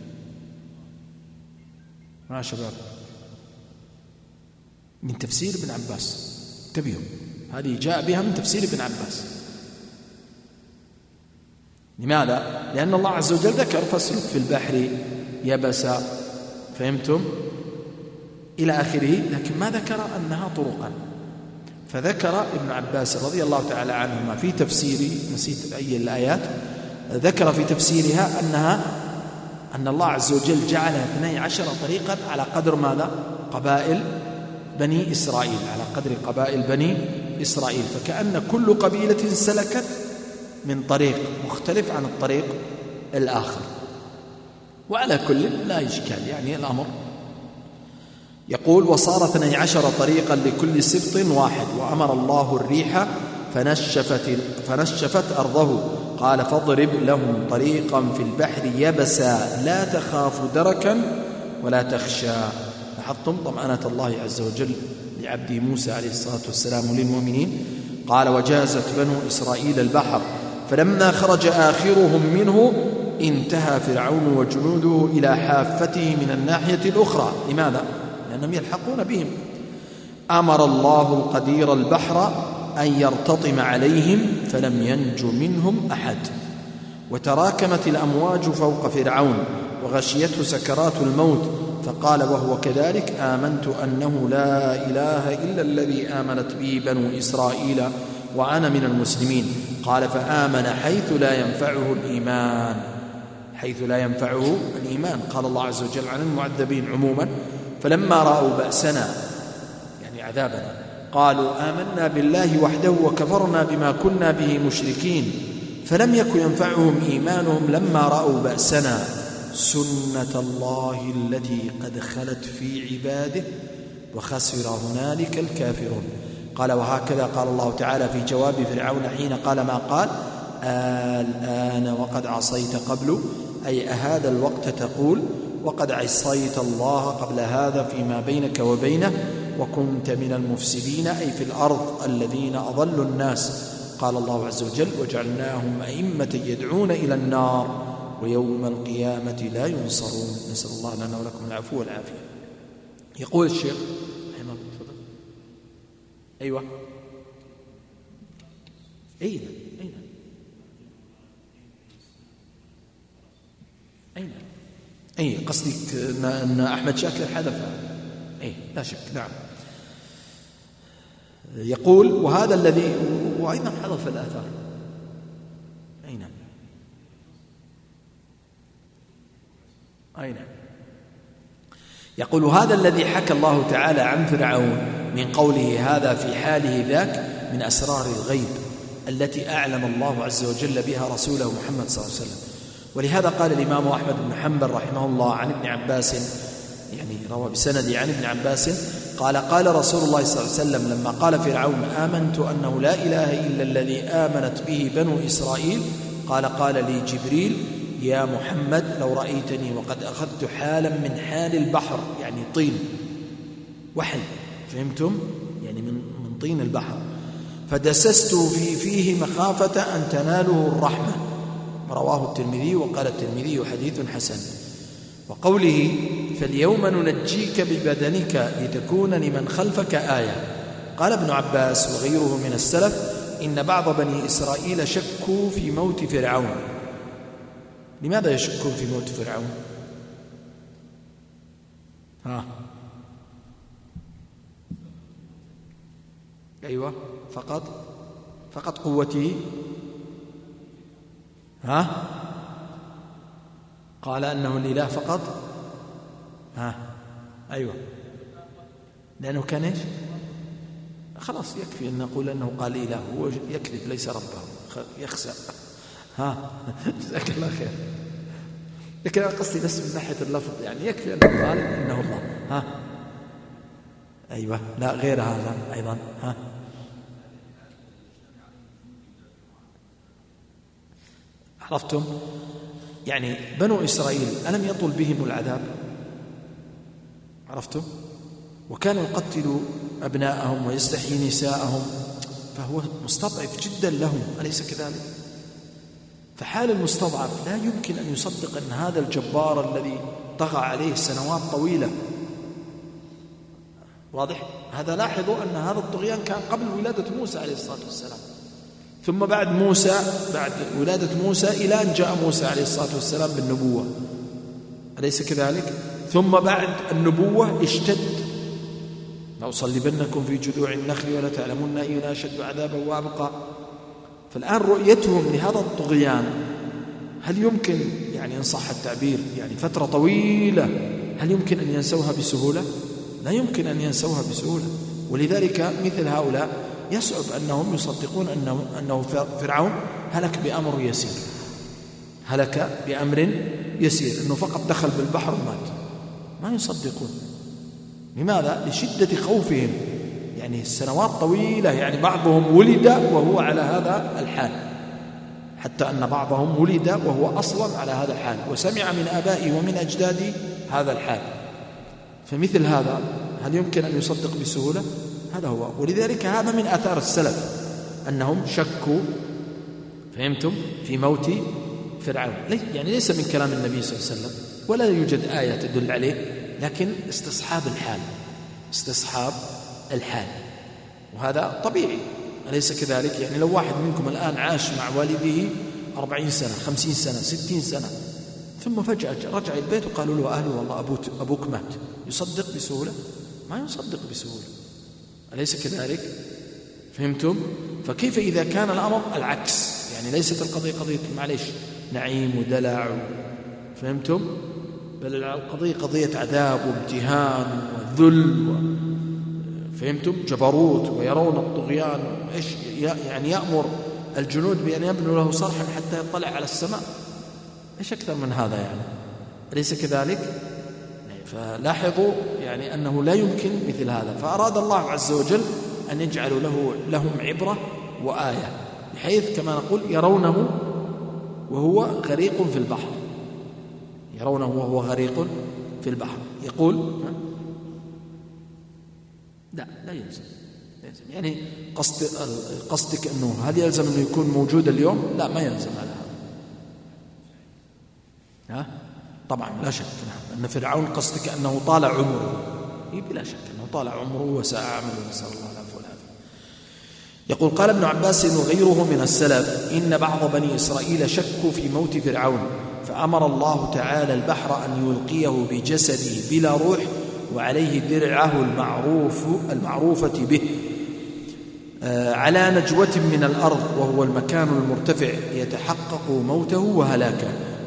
يا شباب، من تفسير ابن عباس. انتبهوا، هذه جاء بها من تفسير ابن عباس. لماذا؟ لأن الله عز وجل ذكر فاسلك في البحر يبسا، فهمتم؟ إلى آخره، لكن ما ذكر أنها طرقا. فذكر ابن عباس رضي الله تعالى عنهما في تفسير، نسيت أي الآيات، ذكر في تفسيرها أن الله عز وجل جعلها 12 طريقا على قدر ماذا؟ قبائل بني إسرائيل، على قدر قبائل بني إسرائيل. فكأن كل قبيلة سلكت من طريق مختلف عن الطريق الآخر. وعلى كل لا إشكال، يعني الأمر. يقول وصار 12 طريقا لكل سبط واحد، وأمر الله الريح فنشفت أرضه. قال فاضرب لهم طريقا في البحر يبسا لا تخاف دركا ولا تخشى. لاحظتم طمأنة الله عز وجل لعبده موسى عليه الصلاة والسلام للمؤمنين. قال وجازت بنو إسرائيل البحر فلما خرج آخرهم منه انتهى فرعون وجنوده إلى حافته من الناحية الأخرى. لماذا؟ لأنهم يلحقون بهم. أمر الله القدير البحر أن يرتطم عليهم فلم ينج منهم أحد، وتراكمت الأمواج فوق فرعون وغشيته سكرات الموت، فقال وهو كذلك آمنت أنه لا إله إلا الذي آمنت به بنو إسرائيل وأنا من المسلمين. قال فآمن حيث لا ينفعه الإيمان، حيث لا ينفعه الإيمان. قال الله عز وجل عن المعذبين عموما فلما رأوا بأسنا، يعني عذابنا، قالوا آمنا بالله وحده وكفرنا بما كنا به مشركين، فلم يكن ينفعهم إيمانهم لما رأوا بأسنا، سنة الله التي قد خلت في عباده وخسر هنالك الكافرون. قال وهكذا قال الله تعالى في جواب فرعون حين قال ما قال الآن وقد عصيت قبل، أي أهذا الوقت تقول وقد عصيت الله قبل هذا فيما بينك وبينه وكنت من المفسدين، أي في الأرض الذين أضلوا الناس. قال الله عز وجل وجعلناهم أئمة يدعون إلى النار ويوم القيامة لا ينصرون. نسأل الله لنا ولكم العفو والعافية. يقول الشيخ رحمه الله تفضل. أيوة أين قصدك أن أحمد شاكر حذفها؟ لا شك، نعم. يقول وهذا الذي وأيضا حذف الآثار. أين يقول هذا الذي حكى الله تعالى عن فرعون من قوله هذا في حاله ذاك من أسرار الغيب التي أعلم الله عز وجل بها رسوله محمد صلى الله عليه وسلم. ولهذا قال الإمام أحمد بن حنبل رحمه الله عن ابن عباس، يعني روى بسند عن ابن عباس قال قال رسول الله صلى الله عليه وسلم لما قال فرعون آمنت أنه لا إله إلا الذي آمنت به بنو إسرائيل قال لي جبريل يا محمد لو رأيتني وقد أخذت حالا من حال البحر، يعني طين وحل، فهمتم؟ يعني من طين البحر، فدسست فيه مخافة أن تناله الرحمة. رواه الترمذي وقال الترمذي حديث حسن. وقوله فاليوم ننجيك ببدنك لتكون لمن خلفك آية، قال ابن عباس وغيره من السلف إن بعض بني إسرائيل شكوا في موت فرعون. لماذا يشكون في موت فرعون؟ أيوة فقط قوته. قال أنه الإله فقط. أيوة لأنه كان إيش؟ خلاص يكفي أن نقول أنه قال إله، هو يكذب ليس ربه، يخسأ. جزاك الله خير. لكن أنا قصدي بس من ناحية اللفظ، يعني يكفي أنه قال إنه الله. أيوة لا غير هذا أيضا. عرفتم؟ يعني بنو إسرائيل ألم يطل بهم العذاب؟ عرفتم؟ وكانوا يقتلوا أبناءهم ويستحيي نساءهم، فهو مستضعف جدا لهم، أليس كذلك؟ فحال المستضعف لا يمكن أن يصدق أن هذا الجبار الذي طغى عليه سنوات طويلة، واضح؟ هذا لاحظوا أن هذا الطغيان كان قبل ولادة موسى عليه الصلاة والسلام، ثم بعد ولادة موسى إلى أن جاء موسى عليه الصلاة والسلام بالنبوة، أليس كذلك؟ ثم بعد النبوة اشتد، لأصلبنكم في جذوع النخل ولتعلمن أينا أشد عذابا وأبقى. فالآن رؤيتهم لهذا الطغيان هل يمكن، يعني إن صح التعبير، يعني فترة طويلة، هل يمكن أن ينسوها بسهولة؟ لا يمكن أن ينسوها بسهولة. ولذلك مثل هؤلاء يصعب أنهم يصدقون أنه فرعون هلك بأمر يسير، هلك بأمر يسير، أنه فقط دخل بالبحر ومات، ما يصدقون. لماذا؟ لشدة خوفهم، يعني سنوات طويلة، يعني بعضهم ولد وهو على هذا الحال، حتى أن بعضهم ولد وهو أصلا على هذا الحال وسمع من آبائه ومن أجداده هذا الحال. فمثل هذا هل يمكن أن يصدق بسهولة؟ هذا هو. ولذلك هذا من آثار السلف أنهم شكوا، فهمتم، في موت فرعون. يعني ليس من كلام النبي صلى الله عليه وسلم ولا يوجد آية تدل عليه، لكن استصحاب الحال، وهذا طبيعي، أليس كذلك؟ يعني لو واحد منكم الآن عاش مع والده 40 سنة 50 سنة 60 سنة ثم فجأة رجع البيت وقالوا له أهله والله أبوك مات، يصدق بسهولة؟ ما يصدق بسهولة، أليس كذلك؟ فهمتم؟ فكيف إذا كان الأمر العكس، يعني ليست القضية قضية معليش نعيم ودلع، فهمتم؟ بل القضية قضية عذاب وامتهان وذل فهمتم؟ جبروت، ويرون الطغيان، إيش يعني يأمر الجنود بأن يبنوا له صرحا حتى يطلع على السماء، إيش أكثر من هذا يعني؟ أليس كذلك؟ فلاحظوا يعني أنه لا يمكن مثل هذا، فأراد الله عز وجل أن يجعل لهم عبرة وآية، بحيث كما نقول يرونه وهو غريق في البحر، يرونه وهو غريق في البحر. يقول لا يلزم، يعني قصدك أنه هل يلزم أنه يكون موجود اليوم؟ لا، ما يلزم على هذا. طبعا لا شك أن فرعون قصدك أنه طال عمره، بلا شك أنه طال عمره وساء عمله، نسأل الله العفو والعافية. يقول قال ابن عباس وغيره من السلف إن بعض بني إسرائيل شكوا في موت فرعون، فأمر الله تعالى البحر أن يلقيه بجسده بلا روح وعليه درعه المعروفة به على نجوة من الأرض، وهو المكان المرتفع، يتحقق موته وهلاكه،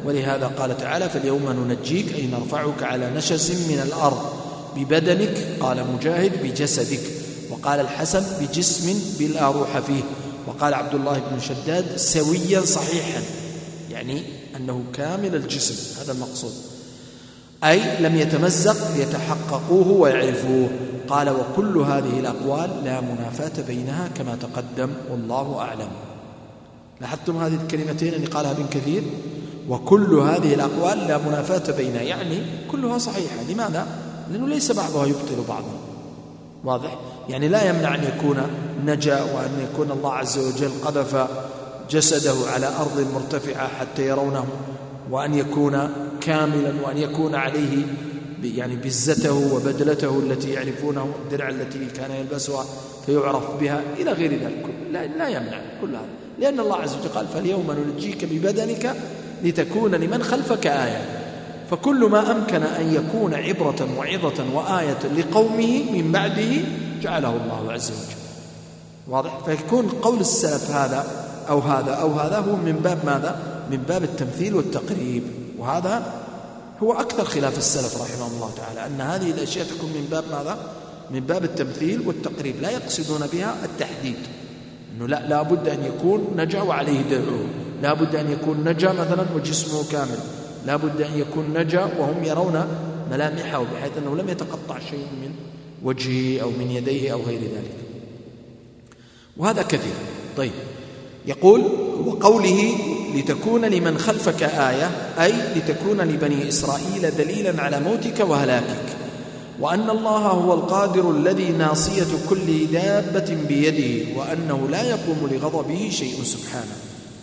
ولهذا قال تعالى فاليوم ننجيك أي نرفعك على نشز من الأرض ببدنك، قال مجاهد بجسدك، وقال الحسن بجسم بلا روح فيه، وقال عبد الله بن شداد سويا صحيحا، يعني أنه كامل الجسم، هذا المقصود، أي لم يتمزق ليتحققوه ويعرفوه. قال وكل هذه الأقوال لا منافاة بينها كما تقدم والله أعلم. لاحظتم هذه الكلمتين اللي قالها ابن كثير؟ وكل هذه الأقوال لا منافاة بينها، يعني كلها صحيحة. لماذا؟ لأنه ليس بعضها يبطل بعضا. واضح؟ يعني لا يمنع أن يكون نجا وأن يكون الله عز وجل قذف جسده على أرض مرتفعة حتى يرونه، وأن يكون كاملا، وأن يكون عليه يعني بزته وبدلته التي يعرفونه، الدرع التي كان يلبسها فيعرف بها إلى غير ذلك. لا يمنع كل هذا، لأن الله عز وجل قال فاليوم ننجيك ببدنك لتكون لمن خلفك آية. فكل ما أمكن أن يكون عبرة وعظة وآية لقومه من بعده جعله الله عز وجل. واضح؟ فيكون قول السلف هذا أو هذا أو هذا هو من باب ماذا؟ من باب التمثيل والتقريب، وهذا هو أكثر خلاف السلف رحمه الله تعالى، أن هذه الأشياء تكون من باب ماذا؟ من باب التمثيل والتقريب، لا يقصدون بها التحديد، أنه لا بد أن يكون نجا وعليه درعه، لا بد أن يكون نجا مثلا وجسمه كامل، لا بد أن يكون نجا وهم يرون ملامحه بحيث أنه لم يتقطع شيء من وجهه أو من يديه أو غير ذلك، وهذا كثير. طيب، يقول وقوله لتكون لمن خلفك آية، أي لتكون لبني إسرائيل دليلا على موتك وهلاكك، وأن الله هو القادر الذي ناصية كل دابة بيده، وأنه لا يقوم لغضبه شيء سبحانه.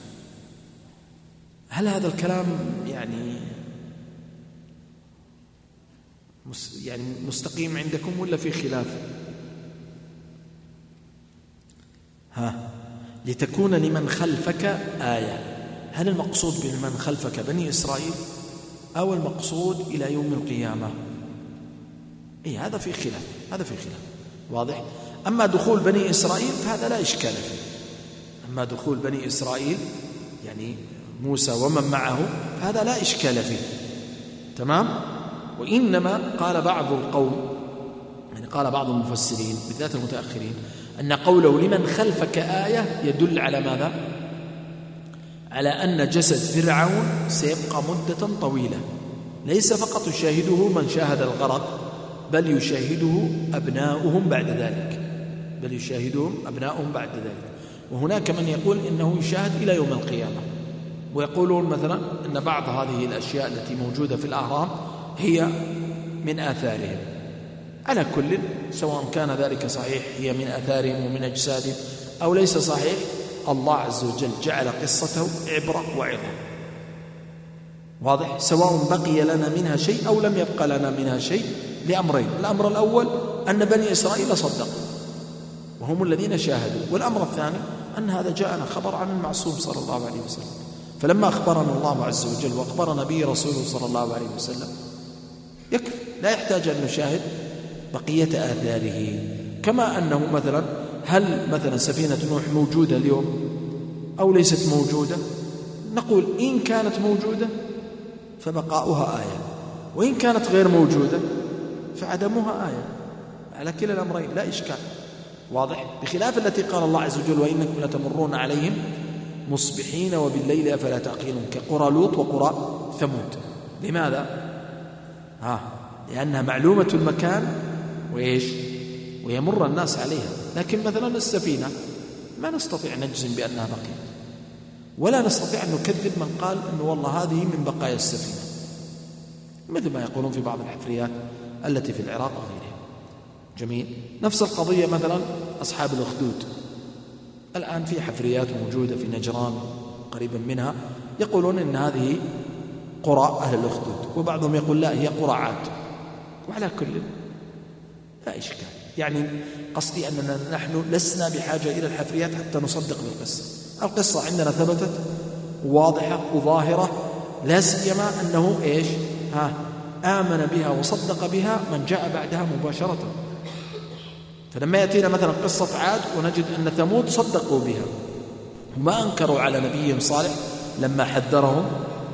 هل هذا الكلام يعني مستقيم عندكم ولا في خلاف؟ لتكون لمن خلفك آية، هل المقصود بمن خلفك بني إسرائيل أو المقصود إلى يوم القيامة؟ هذا في خلاف، واضح؟ أما دخول بني إسرائيل فهذا لا إشكال فيه، أما دخول بني إسرائيل يعني موسى ومن معه فهذا لا إشكال فيه، تمام؟ وإنما قال بعض القوم، يعني قال بعض المفسرين بالذات المتأخرين، أن قوله لمن خلفك آية يدل على ماذا؟ على أن جسد فرعون سيبقى مدة طويلة، ليس فقط يشاهده من شاهد الغرق، بل يشاهده أبناؤهم بعد ذلك، وهناك من يقول إنه يشاهد إلى يوم القيامة، ويقولون مثلا أن بعض هذه الأشياء التي موجودة في الأهرام هي من آثارهم. على كل، سواء كان ذلك صحيح هي من آثارهم ومن أجسادهم أو ليس صحيح، الله عز وجل جعل قصته عبرة وعظة، واضح؟ سواء بقي لنا منها شيء أو لم يبقى لنا منها شيء، لأمرين: الأمر الأول أن بني إسرائيل صدقوا وهم الذين شاهدوا، والأمر الثاني أن هذا جاءنا خبر عن المعصوم صلى الله عليه وسلم، فلما أخبرنا الله عز وجل وأخبر نبي رسوله صلى الله عليه وسلم يكفي، لا يحتاج أن نشاهد بقية آثاره. كما أنه مثلا هل مثلا سفينة نوح موجودة اليوم أو ليست موجودة؟ نقول إن كانت موجودة فبقاؤها آية، وإن كانت غير موجودة فعدمها آية، على كلا الأمرين لا إشكال، واضح؟ بخلاف التي قال الله عز وجل وإنكم لتمرون عليهم مصبحين وبالليل أفلا تعقلون، كقرى لوط وقرى ثمود. لماذا؟ لأنها معلومة المكان ويمر الناس عليها، لكن مثلا السفينة ما نستطيع نجزم بأنها بقيت، ولا نستطيع أن نكذب من قال أنه والله هذه من بقايا السفينة، مثل ما يقولون في بعض الحفريات التي في العراق وغيرها. جميل. نفس القضية مثلا أصحاب الأخدود، الآن في حفريات موجودة في نجران قريبا منها يقولون إن هذه قرى أهل الأخدود، وبعضهم يقول لا هي قرى عاد، وعلى كل لا إشكال. يعني قصدي أننا نحن لسنا بحاجة إلى الحفريات حتى نصدق بالقصة، القصة عندنا ثبتت واضحة وظاهرة، لا سيما أنه آمن بها وصدق بها من جاء بعدها مباشرة. فلما يأتينا مثلا قصة عاد ونجد أن ثمود صدقوا بها وما أنكروا على نبيهم صالح لما حذرهم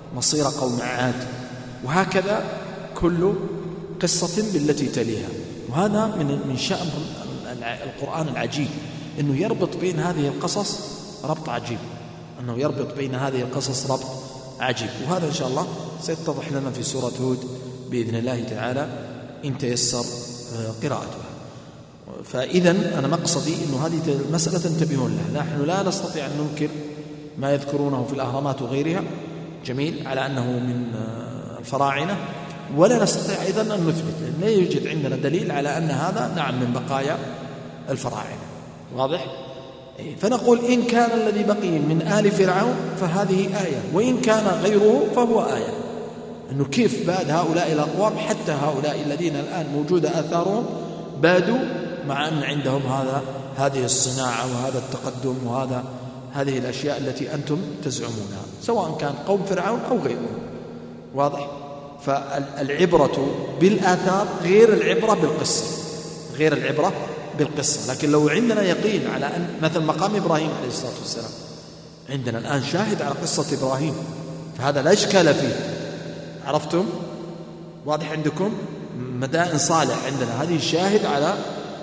مصير قوم عاد، وهكذا كل قصة بالتي تليها. وهذا من شأن القرآن العجيب، أنه يربط بين هذه القصص ربط عجيب، أنه يربط بين هذه القصص ربط عجيب. وهذا إن شاء الله سيتضح لنا في سورة هود بإذن الله تعالى إن تيسر قراءتها. فإذا أنا مقصدي أنه هذه المسألة تنتبهون لها. نحن لا نستطيع أن ننكر ما يذكرونه في الأهرامات وغيرها جميل على أنه من الفراعنة، ولا نستطيع أيضا أن نثبت، لأن لا يوجد عندنا دليل على أن هذا نعم من بقايا الفراعنة. واضح؟ فنقول إن كان الذي بقي من آل فرعون فهذه آية، وإن كان غيره فهو آية. أنه كيف بعد هؤلاء الأقوام حتى هؤلاء الذين الآن موجودة آثارهم بادوا مع أن عندهم هذه الصناعة وهذا التقدم هذه الأشياء التي أنتم تزعمونها، سواء كان قوم فرعون أو غيرهم. واضح؟ فالعبرة بالآثار غير العبرة بالقصة، غير العبرة بالقصة. لكن لو عندنا يقين على أن مثل مقام إبراهيم عليه الصلاة والسلام، عندنا الآن شاهد على قصة إبراهيم، فهذا لا إشكال فيه. عرفتم؟ واضح عندكم؟ مدائن صالح عندنا هذه شاهد على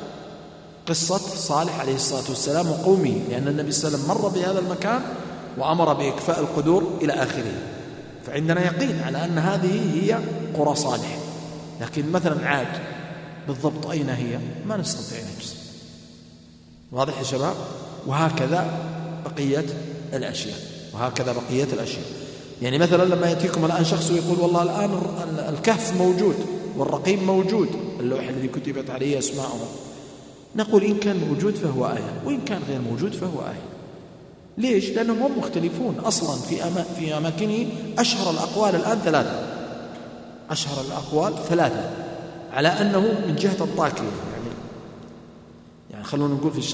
قصة صالح عليه الصلاة والسلام وقومه، لأن النبي صلى الله عليه وسلم مر بهذا المكان وأمر بإكفاء القدور إلى آخره. فعندنا يقين على أن هذه هي قرى صالح. لكن مثلا عاد بالضبط أين هي ما نستطيع نجزم. واضح يا شباب؟ وهكذا بقية الأشياء، وهكذا بقية الأشياء. يعني مثلا لما يأتيكم الآن شخص ويقول والله الآن الكهف موجود والرقيم موجود، اللوح الذي كتبت عليه أسماءهم، نقول إن كان موجود فهو آية، وإن كان غير موجود فهو آية. ليش؟ لأنهم هم مختلفون أصلا في أماكنه. أشهر الأقوال الآن ثلاثة، أشهر الأقوال ثلاثة على أنه من جهة الطاكية، يعني خلونا نقول في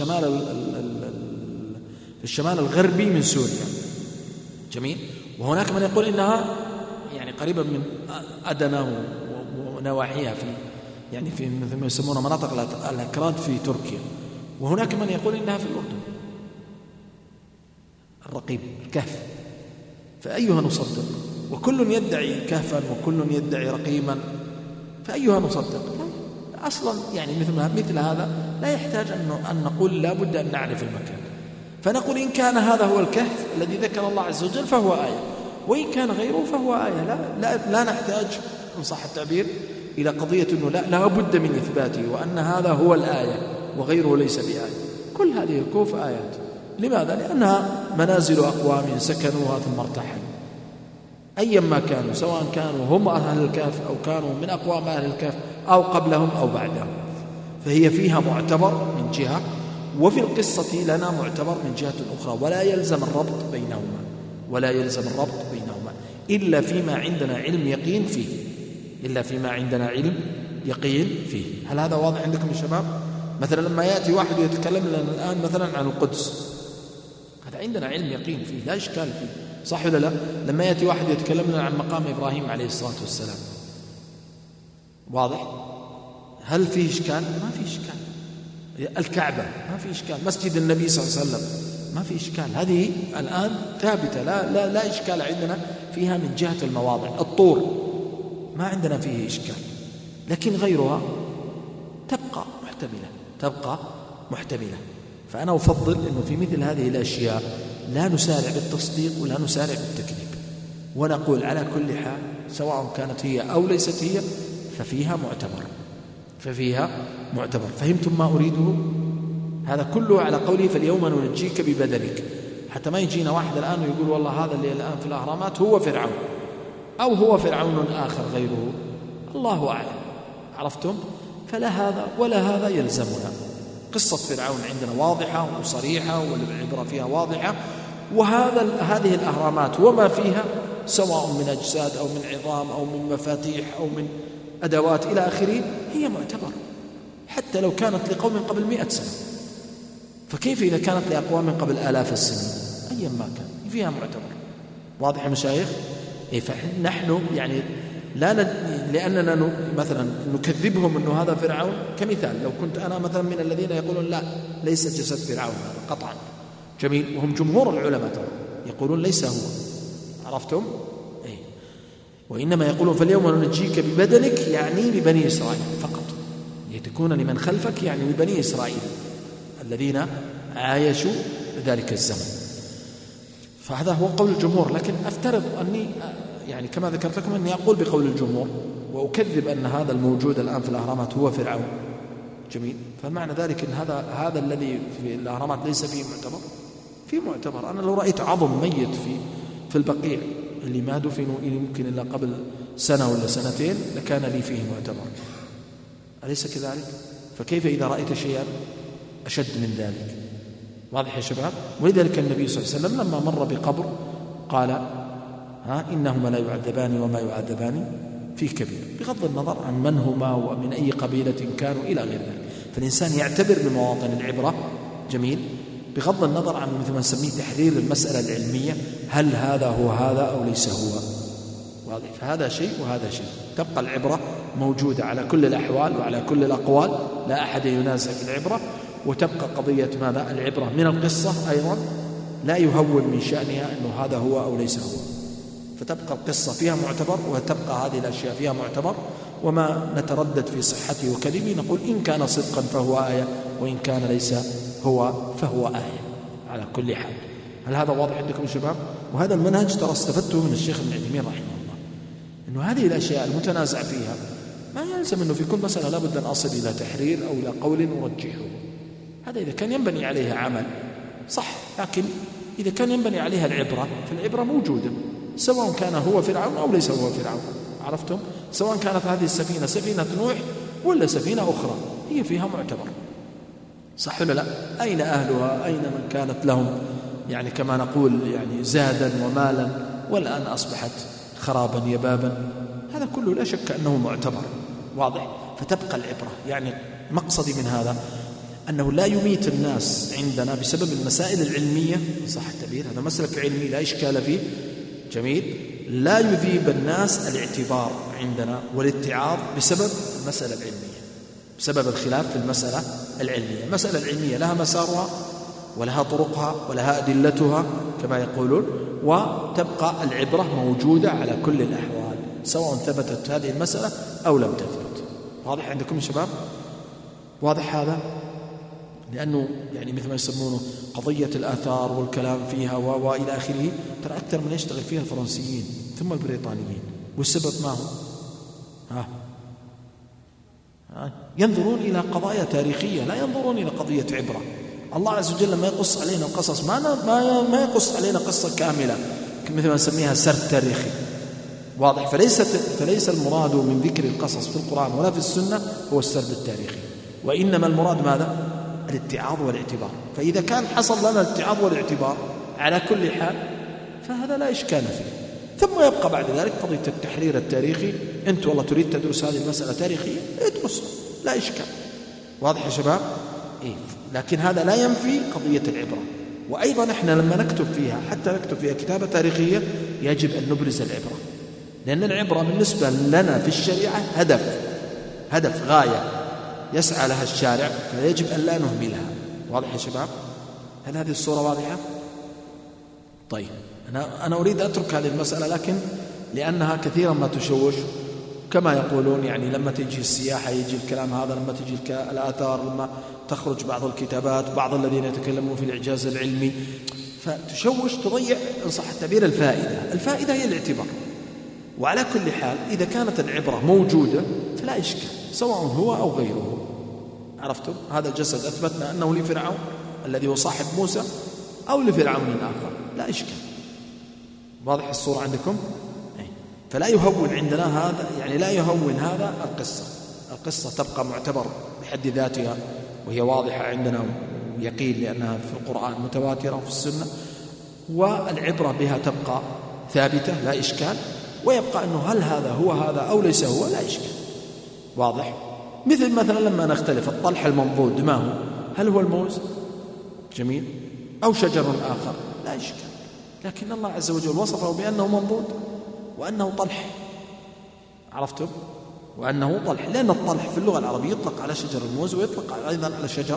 الشمال الغربي من سوريا. جميل. وهناك من يقول إنها يعني قريبا من أدنى ونواحيها في مثل ما يسمونها مناطق الأكراد في تركيا. وهناك من يقول إنها في الأردن، الرقيب الكهف. فأيها نصدق؟ وكل يدعي كهفا وكل يدعي رقيما، فأيها نصدق؟ أصلا يعني مثل هذا لا يحتاج أن نقول لا بد أن نعرف المكان. فنقول إن كان هذا هو الكهف الذي ذكر الله عز وجل فهو آية، وإن كان غيره فهو آية. لا نحتاج إن صح التعبير إلى قضية أنه لا بد من إثباته وأن هذا هو الآية وغيره ليس بآية. كل هذه الكهوف آيات. لماذا؟ لأنها منازل أقوام سكنوها ثم ارتحلوا أيا ما كانوا، سواء كانوا هم أهل الكهف أو كانوا من أقوام أهل الكهف أو قبلهم أو بعدهم. فهي فيها معتبر من جهة، وفي القصة لنا معتبر من جهة أخرى، ولا يلزم الربط بينهما إلا فيما عندنا علم يقين فيه. هل هذا واضح عندكم يا شباب؟ مثلا لما يأتي واحد يتكلم لنا الآن مثلا عن القدس، هذا عندنا علم يقين فيه لا إشكال فيه، صح ولا لا؟ لما يأتي واحد يتكلم لنا عن مقام إبراهيم عليه الصلاة والسلام، واضح؟ هل فيه إشكال؟ ما فيه إشكال. الكعبة ما فيه إشكال، مسجد النبي صلى الله عليه وسلم ما فيه إشكال. هذه الآن ثابتة، لا إشكال عندنا فيها من جهة المواضع. الطور ما عندنا فيه إشكال، لكن غيرها تبقى محتملة. فأنا أفضل أنه في مثل هذه الأشياء لا نسارع بالتصديق ولا نسارع بالتكذيب، ونقول على كل حال سواء كانت هي أو ليست هي ففيها معتبر. فهمتم ما أريده؟ هذا كله على قوله فاليوم ننجيك ببدنك، حتى ما يجينا واحد الآن ويقول والله هذا اللي الآن في الأهرامات هو فرعون أو هو فرعون آخر غيره، الله أعلم. عرفتم؟ فلا هذا ولا هذا يلزمنا. قصة فرعون عندنا واضحة وصريحة والعبرة فيها واضحة، هذه الأهرامات وما فيها سواء من أجساد أو من عظام أو من مفاتيح أو من أدوات إلى آخره هي معتبر، حتى لو كانت لقوم قبل 100 سنة، فكيف إذا كانت لأقوام قبل آلاف السنين؟ أيا ما كان فيها معتبر. واضح يا مشايخ؟ فنحن يعني لأننا مثلا نكذبهم أنه هذا فرعون. كمثال لو كنت أنا مثلا من الذين يقولون لا ليس جسد فرعون هذا قطعا، جميل، وهم جمهور العلماء يقولون ليس هو. عرفتم؟ وإنما يقولون فاليوم ننجيك ببدنك يعني ببني إسرائيل فقط، لتكون لمن خلفك يعني ببني إسرائيل الذين عايشوا ذلك الزمن. فهذا هو قول الجمهور، لكن أفترض أني يعني كما ذكرت لكم أني أقول بقول الجمهور وأكذب أن هذا الموجود الآن في الأهرامات هو فرعون. جميل. فمعنى ذلك أن هذا الذي في الأهرامات ليس فيه معتبر؟ فيه معتبر. أنا لو رأيت عظم ميت في البقيع اللي ما دفنوا يمكن إلا قبل سنة ولا سنتين لكان لي فيه معتبر، أليس كذلك؟ فكيف إذا رأيت شيئا أشد من ذلك؟ واضح يا شباب؟ ولذلك النبي صلى الله عليه وسلم لما مر بقبر قال إنهما لا يعذبان وما يعذبان في كبير، بغض النظر عن من هما ومن أي قبيلة كانوا إلى غير ذلك. فالإنسان يعتبر بمواطن العبرة. جميل. بغض النظر عن مثل ما نسميه تحرير المسألة العلمية، هل هذا هو هذا أو ليس هو؟ واضح. فهذا شيء وهذا شيء. تبقى العبرة موجودة على كل الأحوال وعلى كل الأقوال، لا أحد ينازع في العبرة. وتبقى قضية ماذا؟ العبرة من القصة أيضا لا يهون من شأنها أنه هذا هو أو ليس هو. فتبقى القصة فيها معتبر وتبقى هذه الأشياء فيها معتبر، وما نتردد في صحته وكذبه، نقول إن كان صدقا فهو آية وإن كان ليس هو فهو آية على كل حال. هل هذا واضح عندكم يا شباب؟ وهذا المنهج ترى استفدته من الشيخ ابن عثيمين رحمه الله، أنه هذه الأشياء المتنازع فيها ما يلزم أنه في كل مسألة لابد أن أصل إلى تحرير أو إلى قول أرجحه. هذا إذا كان ينبني عليها عمل صح، لكن إذا كان ينبني عليها العبرة فالعبرة موجودة سواء كان هو فرعون أو ليس هو فرعون. عرفتم؟ سواء كانت هذه السفينة سفينة نوح ولا سفينة أخرى هي فيها معتبر. صح ولا لا؟ أين أهلها؟ أين من كانت لهم يعني كما نقول يعني زادا ومالا والآن أصبحت خرابا يبابا؟ هذا كله لا شك أنه معتبر. واضح؟ فتبقى العبرة. يعني مقصدي من هذا أنه لا يميت الناس عندنا بسبب المسائل العلمية، صح التعبير، هذا مسلك علمي لا إشكال فيه. جميل. لا يذيب الناس الاعتبار عندنا والاتعاظ بسبب المسألة العلمية، بسبب الخلاف في المسألة العلمية. المسألة العلمية لها مسارها ولها طرقها ولها أدلتها كما يقولون، وتبقى العبرة موجودة على كل الأحوال سواء ثبتت هذه المسألة أو لم تثبت. واضح عندكم يا شباب؟ واضح هذا؟ لأنه يعني مثل ما يسمونه قضية الآثار والكلام فيها وإلى آخره، ترى أكثر من يشتغل فيها الفرنسيين ثم البريطانيين. والسبب ما هو؟ ينظرون إلى قضايا تاريخية لا ينظرون إلى قضية عبرة. الله عز وجل لما يقص علينا القصص ما يقص علينا قصة كاملة مثل ما نسميها سرد تاريخي. واضح؟ فليس المراد من ذكر القصص في القرآن ولا في السنة هو السرد التاريخي، وإنما المراد ماذا؟ الاتعاظ والاعتبار. فإذا كان حصل لنا الاتعاظ والاعتبار على كل حال فهذا لا إشكال فيه. ثم يبقى بعد ذلك قضية التحرير التاريخي. أنت والله تريد تدرس هذه المسألة تاريخية ادرسها لا إشكال. واضح يا شباب؟ إيه. لكن هذا لا ينفي قضية العبرة. وأيضا إحنا لما نكتب فيها حتى نكتب فيها كتابة تاريخية يجب أن نبرز العبرة، لأن العبرة بالنسبة لنا في الشريعة هدف غاية يسعى لها الشارع، فيجب أن لا نهملها. واضح يا شباب؟ هل هذه الصورة واضحة؟ طيب أنا أريد أترك هذه المسألة، لكن لأنها كثيرا ما تشوش كما يقولون، يعني لما تجي السياحة يجي الكلام هذا، لما تجي الآثار، لما تخرج بعض الكتابات، بعض الذين يتكلمون في الإعجاز العلمي، فتشوش تضيع إن صح التعبير الفائدة هي الاعتبار. وعلى كل حال إذا كانت العبرة موجودة فلا إشكال سواء هو أو غيره. عرفتم؟ هذا الجسد أثبتنا أنه لفرعون الذي هو صاحب موسى أو لفرعون آخر، لا إشكال. واضح الصورة عندكم؟ فلا يهون عندنا هذا، يعني لا يهون هذا القصة تبقى معتبر بحد ذاتها وهي واضحة عندنا ويقين لأنها في القرآن متواترة وفي السنة، والعبرة بها تبقى ثابتة لا إشكال. ويبقى أنه هل هذا هو هذا أو ليس هو لا إشكال. واضح؟ مثلا لما نختلف الطلح المنضود ما هو؟ هل هو الموز؟ جميل. أو شجر آخر؟ لا إشكال. لكن الله عز وجل وصفه بأنه منضود وأنه طلح. عرفتم؟ وأنه طلح، لأن الطلح في اللغة العربية يطلق على شجر الموز ويطلق أيضا على شجر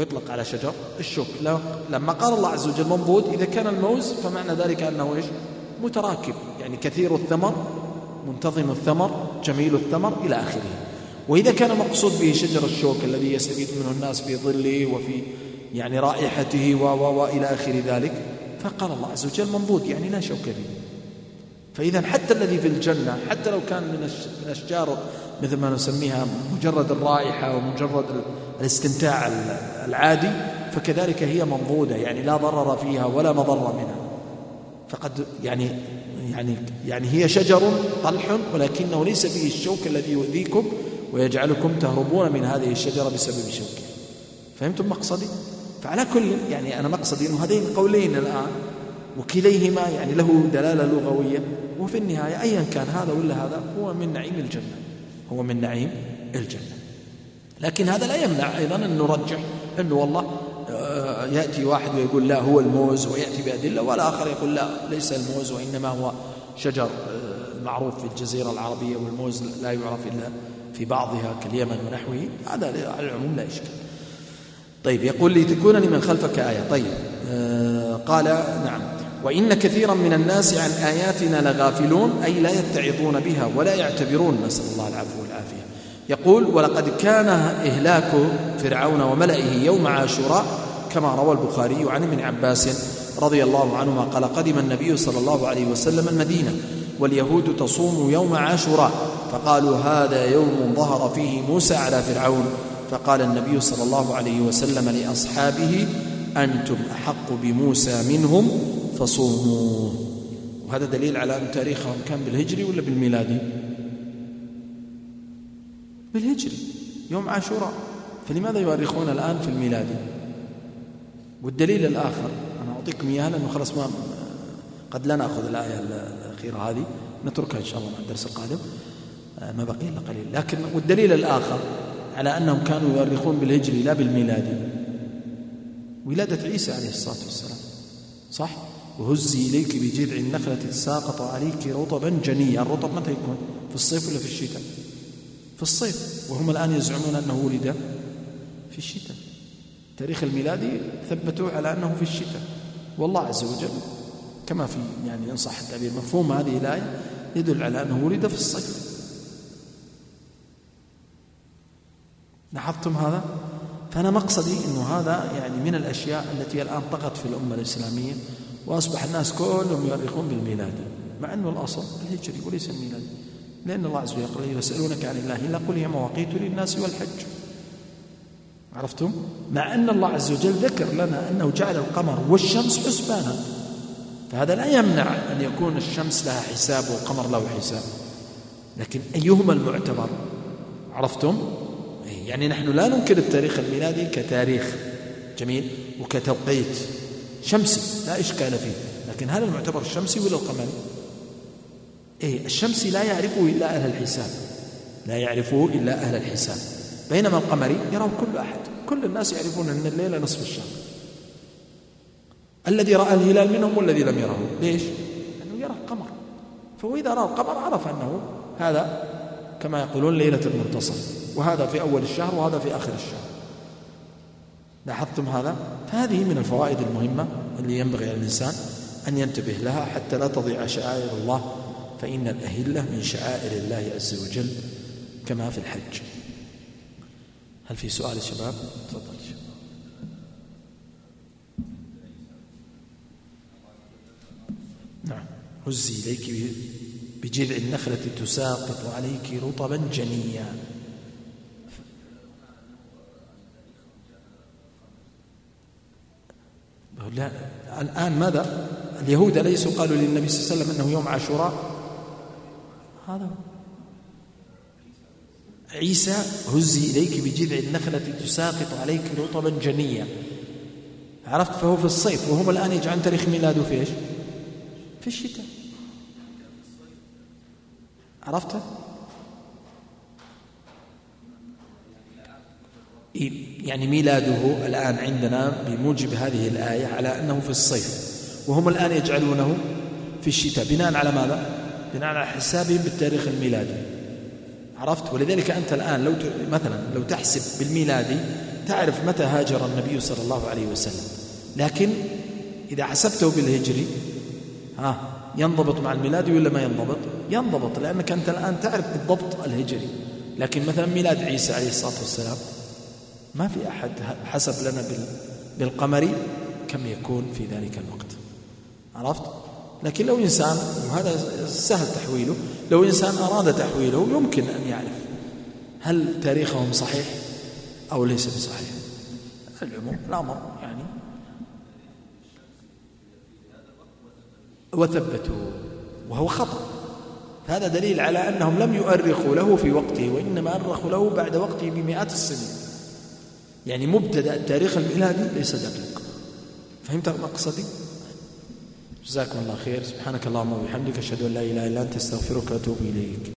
الشوك. لما قال الله عز وجل منضود إذا كان الموز فمعنى ذلك أنه إيش؟ متراكب، يعني كثير الثمر، منتظم الثمر، جميل الثمر إلى آخره. وإذا كان مقصود به شجر الشوك الذي يستفيد منه الناس في ظله وفي يعني رائحته وإلى آخر ذلك، فقال الله عز وجل منضود، يعني لا شوك فيه. فإذا حتى الذي في الجنة حتى لو كان من أشجار مثل ما نسميها مجرد الرائحة ومجرد الاستمتاع العادي، فكذلك هي منضودة، يعني لا ضرر فيها ولا مضر منها. فقد يعني هي شجر طلح ولكنه ليس فيه الشوك الذي يؤذيكم ويجعلكم تهربون من هذه الشجرة بسبب شوكها. فهمتم مقصدي؟ فعلى كل يعني أنا مقصدي أنه هذين قولين الآن وكليهما يعني له دلالة لغوية، وفي النهاية أيا كان هذا ولا هذا هو من نعيم الجنة، هو من نعيم الجنة. لكن هذا لا يمنع أيضا أن نرجح أنه والله يأتي واحد ويقول لا هو الموز ويأتي بأدلة، والآخر يقول لا ليس الموز وإنما هو شجر معروف في الجزيرة العربية، والموز لا يعرف إلا في بعضها كاليمن ونحوه. هذا على العموم لا إشكال. طيب يقول لي تكون لمن خلفك آية. طيب قال نعم. وإن كثيرا من الناس عن آياتنا لغافلون، أي لا يتعظون بها ولا يعتبرون، نسأل الله العفو والعافية. يقول ولقد كان إهلاك فرعون وملئه يوم عاشوراء كما روى البخاري عن ابن عباس رضي الله عنهما قال قدم النبي صلى الله عليه وسلم المدينة واليهود تصوم يوم عاشوراء، فقالوا هذا يوم ظهر فيه موسى على فرعون، فقال النبي صلى الله عليه وسلم لأصحابه أنتم أحق بموسى منهم فصوموا. وهذا دليل على أن تاريخهم كان بالهجري ولا بالميلادي؟ بالهجري يوم عاشوراء، فلماذا يؤرخون الآن في الميلادي؟ والدليل الآخر أنا أعطيكم إياها لأنه خلاص ما قد لا نأخذ الآية الأخيرة هذه، نتركها إن شاء الله مع الدرس القادم، ما بقي إلا قليل. لكن والدليل الآخر على أنهم كانوا يؤرخون بالهجري لا بالميلادي ولادة عيسى عليه الصلاة والسلام، صح؟ وهزي إليك بجذع النخلة تساقط عليك رطبا جنيا. الرطب متى يكون؟ في الصيف ولا في الشتاء؟ في الصيف، وهم الآن يزعمون أنه ولد في الشتاء. تاريخ الميلادي ثبتوه على أنه في الشتاء، والله عز وجل كما في يعني إن صح التعبير مفهوم هذه الآية يدل على أنه ولد في الصيف. لاحظتم هذا؟ فأنا مقصدي أنه هذا يعني من الأشياء التي الآن طغت في الأمة الإسلامية، وأصبح الناس كلهم يؤرخون بالميلادي مع أنه الأصل الهجري وليس الميلادي، لأن الله عز وجل قال يسألونك عن الله إلا قل هي مواقيت للناس والحج. عرفتم؟ مع أن الله عز وجل ذكر لنا أنه جعل القمر والشمس حسبانا، فهذا لا يمنع أن يكون الشمس لها حساب والقمر له حساب، لكن أيهما المعتبر؟ عرفتم؟ يعني نحن لا ننكر التاريخ الميلادي كتاريخ جميل وكتوقيت شمسي لا إشكال فيه، لكن هل المعتبر الشمسي ولا القمري؟ الشمسي لا يعرفه إلا أهل الحساب، لا يعرفه إلا أهل الحساب، بينما القمري يراه كل أحد، كل الناس يعرفون أن الليلة نصف الشهر، الذي رأى الهلال منهم والذي لم يره. ليش؟ لأنه يرى القمر، فهو إذا رأى القمر عرف أنه هذا كما يقولون ليلة المنتصف، وهذا في أول الشهر وهذا في آخر الشهر. لاحظتم هذا؟ فهذه من الفوائد المهمة اللي ينبغي على الإنسان أن ينتبه لها حتى لا تضيع شعائر الله، فإن الأهلة من شعائر الله عز وجل كما في الحج. هل في سؤال يا شباب؟ تفضل يا شباب. نعم. هزي إليك بجذع النخلة تساقط عليك رطبا جنيا. لا الآن ماذا؟ اليهود ليسوا قالوا للنبي صلى الله عليه وسلم أنه يوم عاشوراء؟ هذا عيسى هزي إليك بجذع النخلة تساقط عليك رطبا جنيا. عرفت؟ فهو في الصيف، وهم الآن يجعلون تاريخ ميلاده في إيش؟ في الشتاء. عرفت؟ يعني ميلاده الآن عندنا بموجب هذه الآية على أنه في الصيف، وهم الآن يجعلونه في الشتاء بناء على ماذا؟ بناء على حسابهم بالتاريخ الميلادي. عرفت؟ ولذلك أنت الآن لو تحسب بالميلادي تعرف متى هاجر النبي صلى الله عليه وسلم، لكن إذا حسبته بالهجري ينضبط مع الميلادي ولا ما ينضبط؟ ينضبط، لأنك أنت الآن تعرف بالضبط الهجري. لكن مثلا ميلاد عيسى عليه الصلاة والسلام ما في أحد حسب لنا بالقمري كم يكون في ذلك الوقت، عرفت؟ لكن لو إنسان، وهذا سهل تحويله، لو إنسان أراد تحويله يمكن أن يعرف هل تاريخهم صحيح أو ليس بصحيح. العموم الأمر يعني وثبتوا، وهو خطأ. هذا دليل على أنهم لم يؤرخوا له في وقته، وإنما أرخوا له بعد وقته بمئات السنين. يعني مبتدأ التاريخ الميلادي ليس دقيق. فهمت مقصدي؟ جزاكم الله خير. سبحانك اللهم وبحمدك، أشهد أن لا إله إلا أنت، أستغفرك وأتوب إليك.